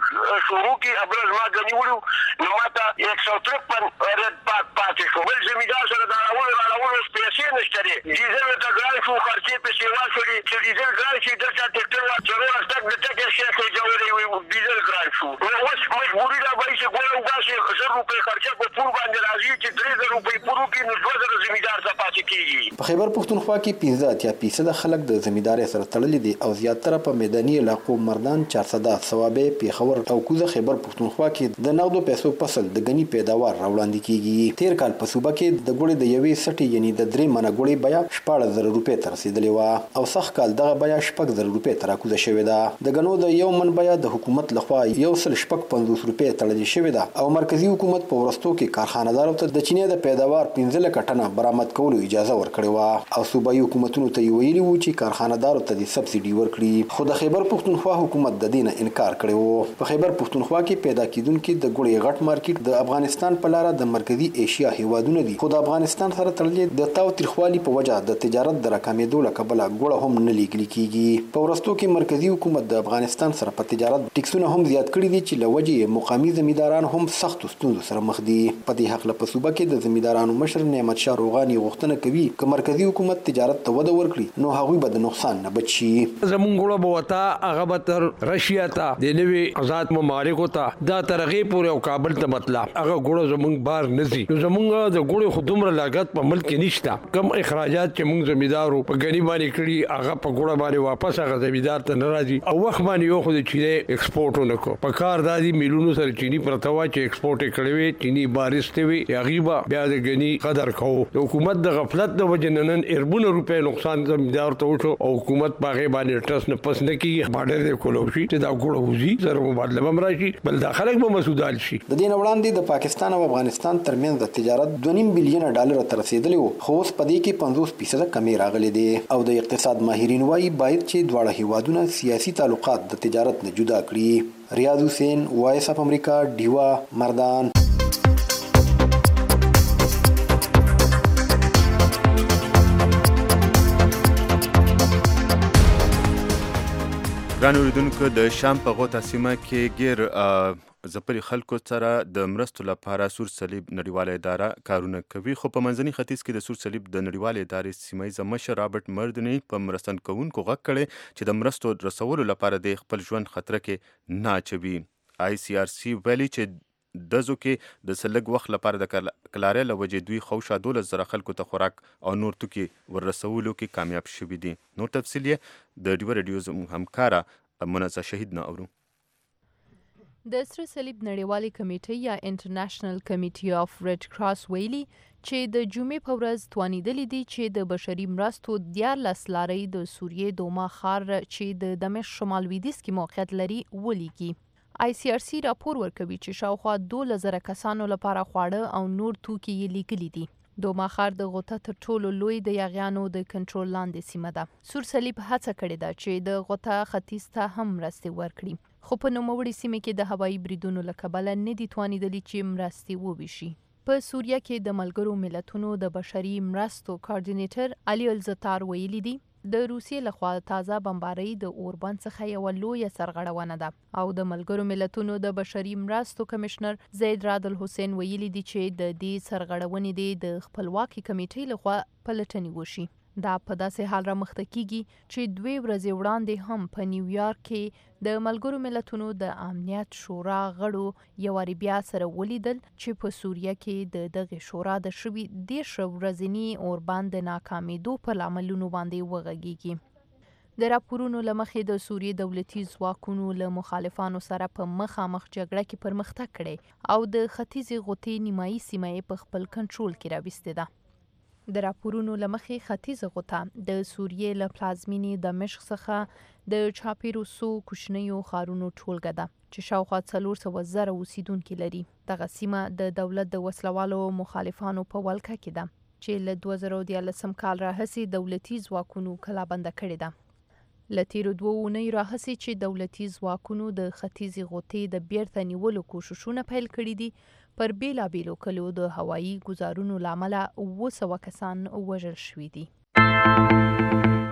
شروع کړي. ابرز ما ګني وړو نو ما ته یک سو ترپن ریټ پات پاتې شو. بل زمیندار سره د راولو راولو پیسې نشته دی، ډیزل ته ګران شو، خرچې په سیوا شوې چې ډیزل ګران شي دلته ټیکټر وا څلور استک د ټکې شیخ جوړې وي ډیزل ګران شو. نو اوس مجبوري ده وایي چې ګورم داسې زر روپۍ خرچه په پور باندې راځي چې درې زره روپۍ پورو کې نو دوه زره زمیندار ته پاتې کېږي. په خیبر پښتونخوا کې پنځه اتیا فیصده خلک د زمیندارۍ سره تړلي دي او زیاتره په میداني علاقو مردان، چارسده، صوابۍ، پیښور او کوزه خیبر پښتونخوا کې د نغدو پیسو فصل د غني پیداوار راوړاندې کیږي. تیر کال په صوبه کې د ګوړې د یوې سټې یعنی د درې منه ګوړې بیه شپاړس زره روپۍ ته رسیدلې وه او سږ کال دغه بیه شپږ زره روپۍ ته راکوزه شوې ده. د غنو د یو من بیه د حکومت لخوا یو سل شپږ پنځوس روپۍ تړلې شوې ده او مرکزی حکومت په ورستو کې کارخانه‌دارو ته د چینې د پیداوار پنځه لکه ټنه برآمد کولو اجازه ورکړې وه او صوبایي حکومتونو ته یې ویلي وو چې کارخانه‌دارو ته د سبسایډي ورکړي، خو د خیبر پښتونخوا حکومت د دې نه انکار کړی وو. په خیبر پښتونخوا کې پیدا کیدونکي د ګوړې غټ مارکیټ د افغانستان په لاره د مرکزی ایشیا هیوادونه دي، خو د افغانستان سره تړلې د تاو تریخوالي په وجه د تجارت د راکمېدو له کبله ګوړه هم نه لیږل کیږي. په ورستو کې مرکزی حکومت د افغانستان سره په تجارت ټیکسونه هم زیات کړي دي چې له وجې مقامي زمینداران هم سختو ستونزو سره مخ دي. په دې هکله په صوبه کې د زمیندارانو مشر نعمت شاه روغاني غوښتنه کوي که مرکزی حکومت تجارت ته وده ورکړي نو هغوی به د نقصان نه بچ شي. زمونږ ګوړه به وته هغه به تر رشیا ته د نوې آزاد ممالکو ته دا تر هغې پورې او کابل ته مطلع هغه ګوړه زمونږ بار نه ځي. نو زمونږ د ګوړې خو دومره لاګت په ملک کې نشته، کم اخراجات چې موږ زمیندارو په غني باندې کړي هغه په ګوړه باندې واپس هغه زمیندار ته نه راځي او وخت باندې یو خو د چینې ایکسپورټ ونه کړو. په کار دا دي میلونو سره چینی پرته وه چې ایکسپورټ یې کړی وي، چینی بارستې وي، هغې به بیا د غني قدر کوو. د حکومت د غفلت د وجې نه نن اربونه روپۍ نقصان زمیندار ته وشو او حکومت په هغې باندې ټرس نه پس نه کېږي. باډر دې کولو شي چې دا ګوړه وځي، زر مبادله به هم راشي، بل دا خلک به مسودال شي. د دې نه وړاندې د پاکستان او افغانستان ترمنځ د تجارت دوه نیم بلیونه ډالر ته رسېدلی وو، خو اوس په دې کې پنځوس فیصده کمې راغلې دي او د اقتصاد ماهرین وایي باید چې دواړه هیوادونه سیاسي تعلقات د تجارت نه جدا کړي. ریاض حسین، وایس اف امریکا، ډیوا، مردان. ګران اوریدونکو، د شام په غوټه سیمه کې ګیر ځپلي خلکو سره د مرستو لپاره سور صلیب نړیواله اداره کارونه کوي، خو په منځني ختیځ کې د سور صلیب د نړیوالې ادارې سیمه مشر رابرټ مردني په مرستن کوونکو غږ کړی چې د مرستو رسولو لپاره د خپل ژوند خطر کې نه اچوي. آی سی آر سی ویلي چې دزو کې د سلګ وخت لپاره د کلارۍ له وجې دوی خوشا دولس زره خلکو ته خوراک او نور توکي ورسولو کې کامیاب شوي دي. نور تفصیل یې د ډیوه ریډیو همکاره منزه شهید نه اورو. د سره صلیب نړیوالې کمیټې یا انټرنیشنل کمیټي اف ریډ کراس ویلي چې د جمعې په ورځ توانیدلی دي چې د بشري مرستو دیارلس لارۍ د سوریې دوما ښار چې د دمشق شمال لویدیځ کې موقعیت لري ولیږي. آی سی آر سی راپور ورکوي چې شاوخوا دولس زره کسانو لپاره خواړه او نور توکي یې لیږلي دي. دوما ښار د غوطه تر ټولو لوی د یاغیانو د کنټرول لاندې سیمه ده. سور صلیب هڅه کړې ده چې د غوطه ختیځ ته هم مرستې ورکړي، خو په نوموړې سیمه کې د هوایي بریدونو له کبله نه دي توانیدلي چې مرستې وویشي. په سوریه کې د ملګرو ملتونو د بشري مرستو کارډینیټر علي الزتار ویلي دي د روسیې لخوا تازه بمبارۍ د اوربند څخه یوه لویه سرغړونه ده او د ملګرو ملتونو د بشري مرستو کمشنر زید راد الحسین ویلي دي چې د دې سرغړونې د خپلواکي کمیټې لخوا پلټنې وشي. دا په داسې حال رامخته کیږي چې دوی ورځې وړاندې هم په نیویارک کې د ملګرو ملتونو د امنیت شورا غړو یو وارې بیا سره ولیدل چې په سوریه کې د دغې شورا د شوي دېرش ورځني اوربند د ناکامېدو په لاملونو باندې وغږیږي. د راپورونو له مخې د سوریې دولتي ځواکونو له مخالفانو سره په مخامخ جګړه کې پرمختګ کړی او د ختیځې غوطې نیمایي سیمه یې په خپل کنټرول کې راوستې ده. د راپورونو له مخې ختیځه غوطه د سوریې له پلازمینې دمشق څخه د چاپیرو څو کوچنیو ښارونو ټولګه ده چې شاوخوا څلور سوه زره اوسیدونکي لري. دغه سیمه د دولت د وسلوالو مخالفانو په ولکه کې ده چې له دوه زره دیارلسم کال راهیسې دولتي ځواکونو کلابنده کړې ده. له تیرو دوو اونیو راهیسې چې دولتي ځواکونو د ختیځې غوطې د بیرته نیولو کوششونه پیل کړي دي، پر بیلابیلو کلو د هوایي ګزارونو له امله اوه سوه کسان وژل شوي دي.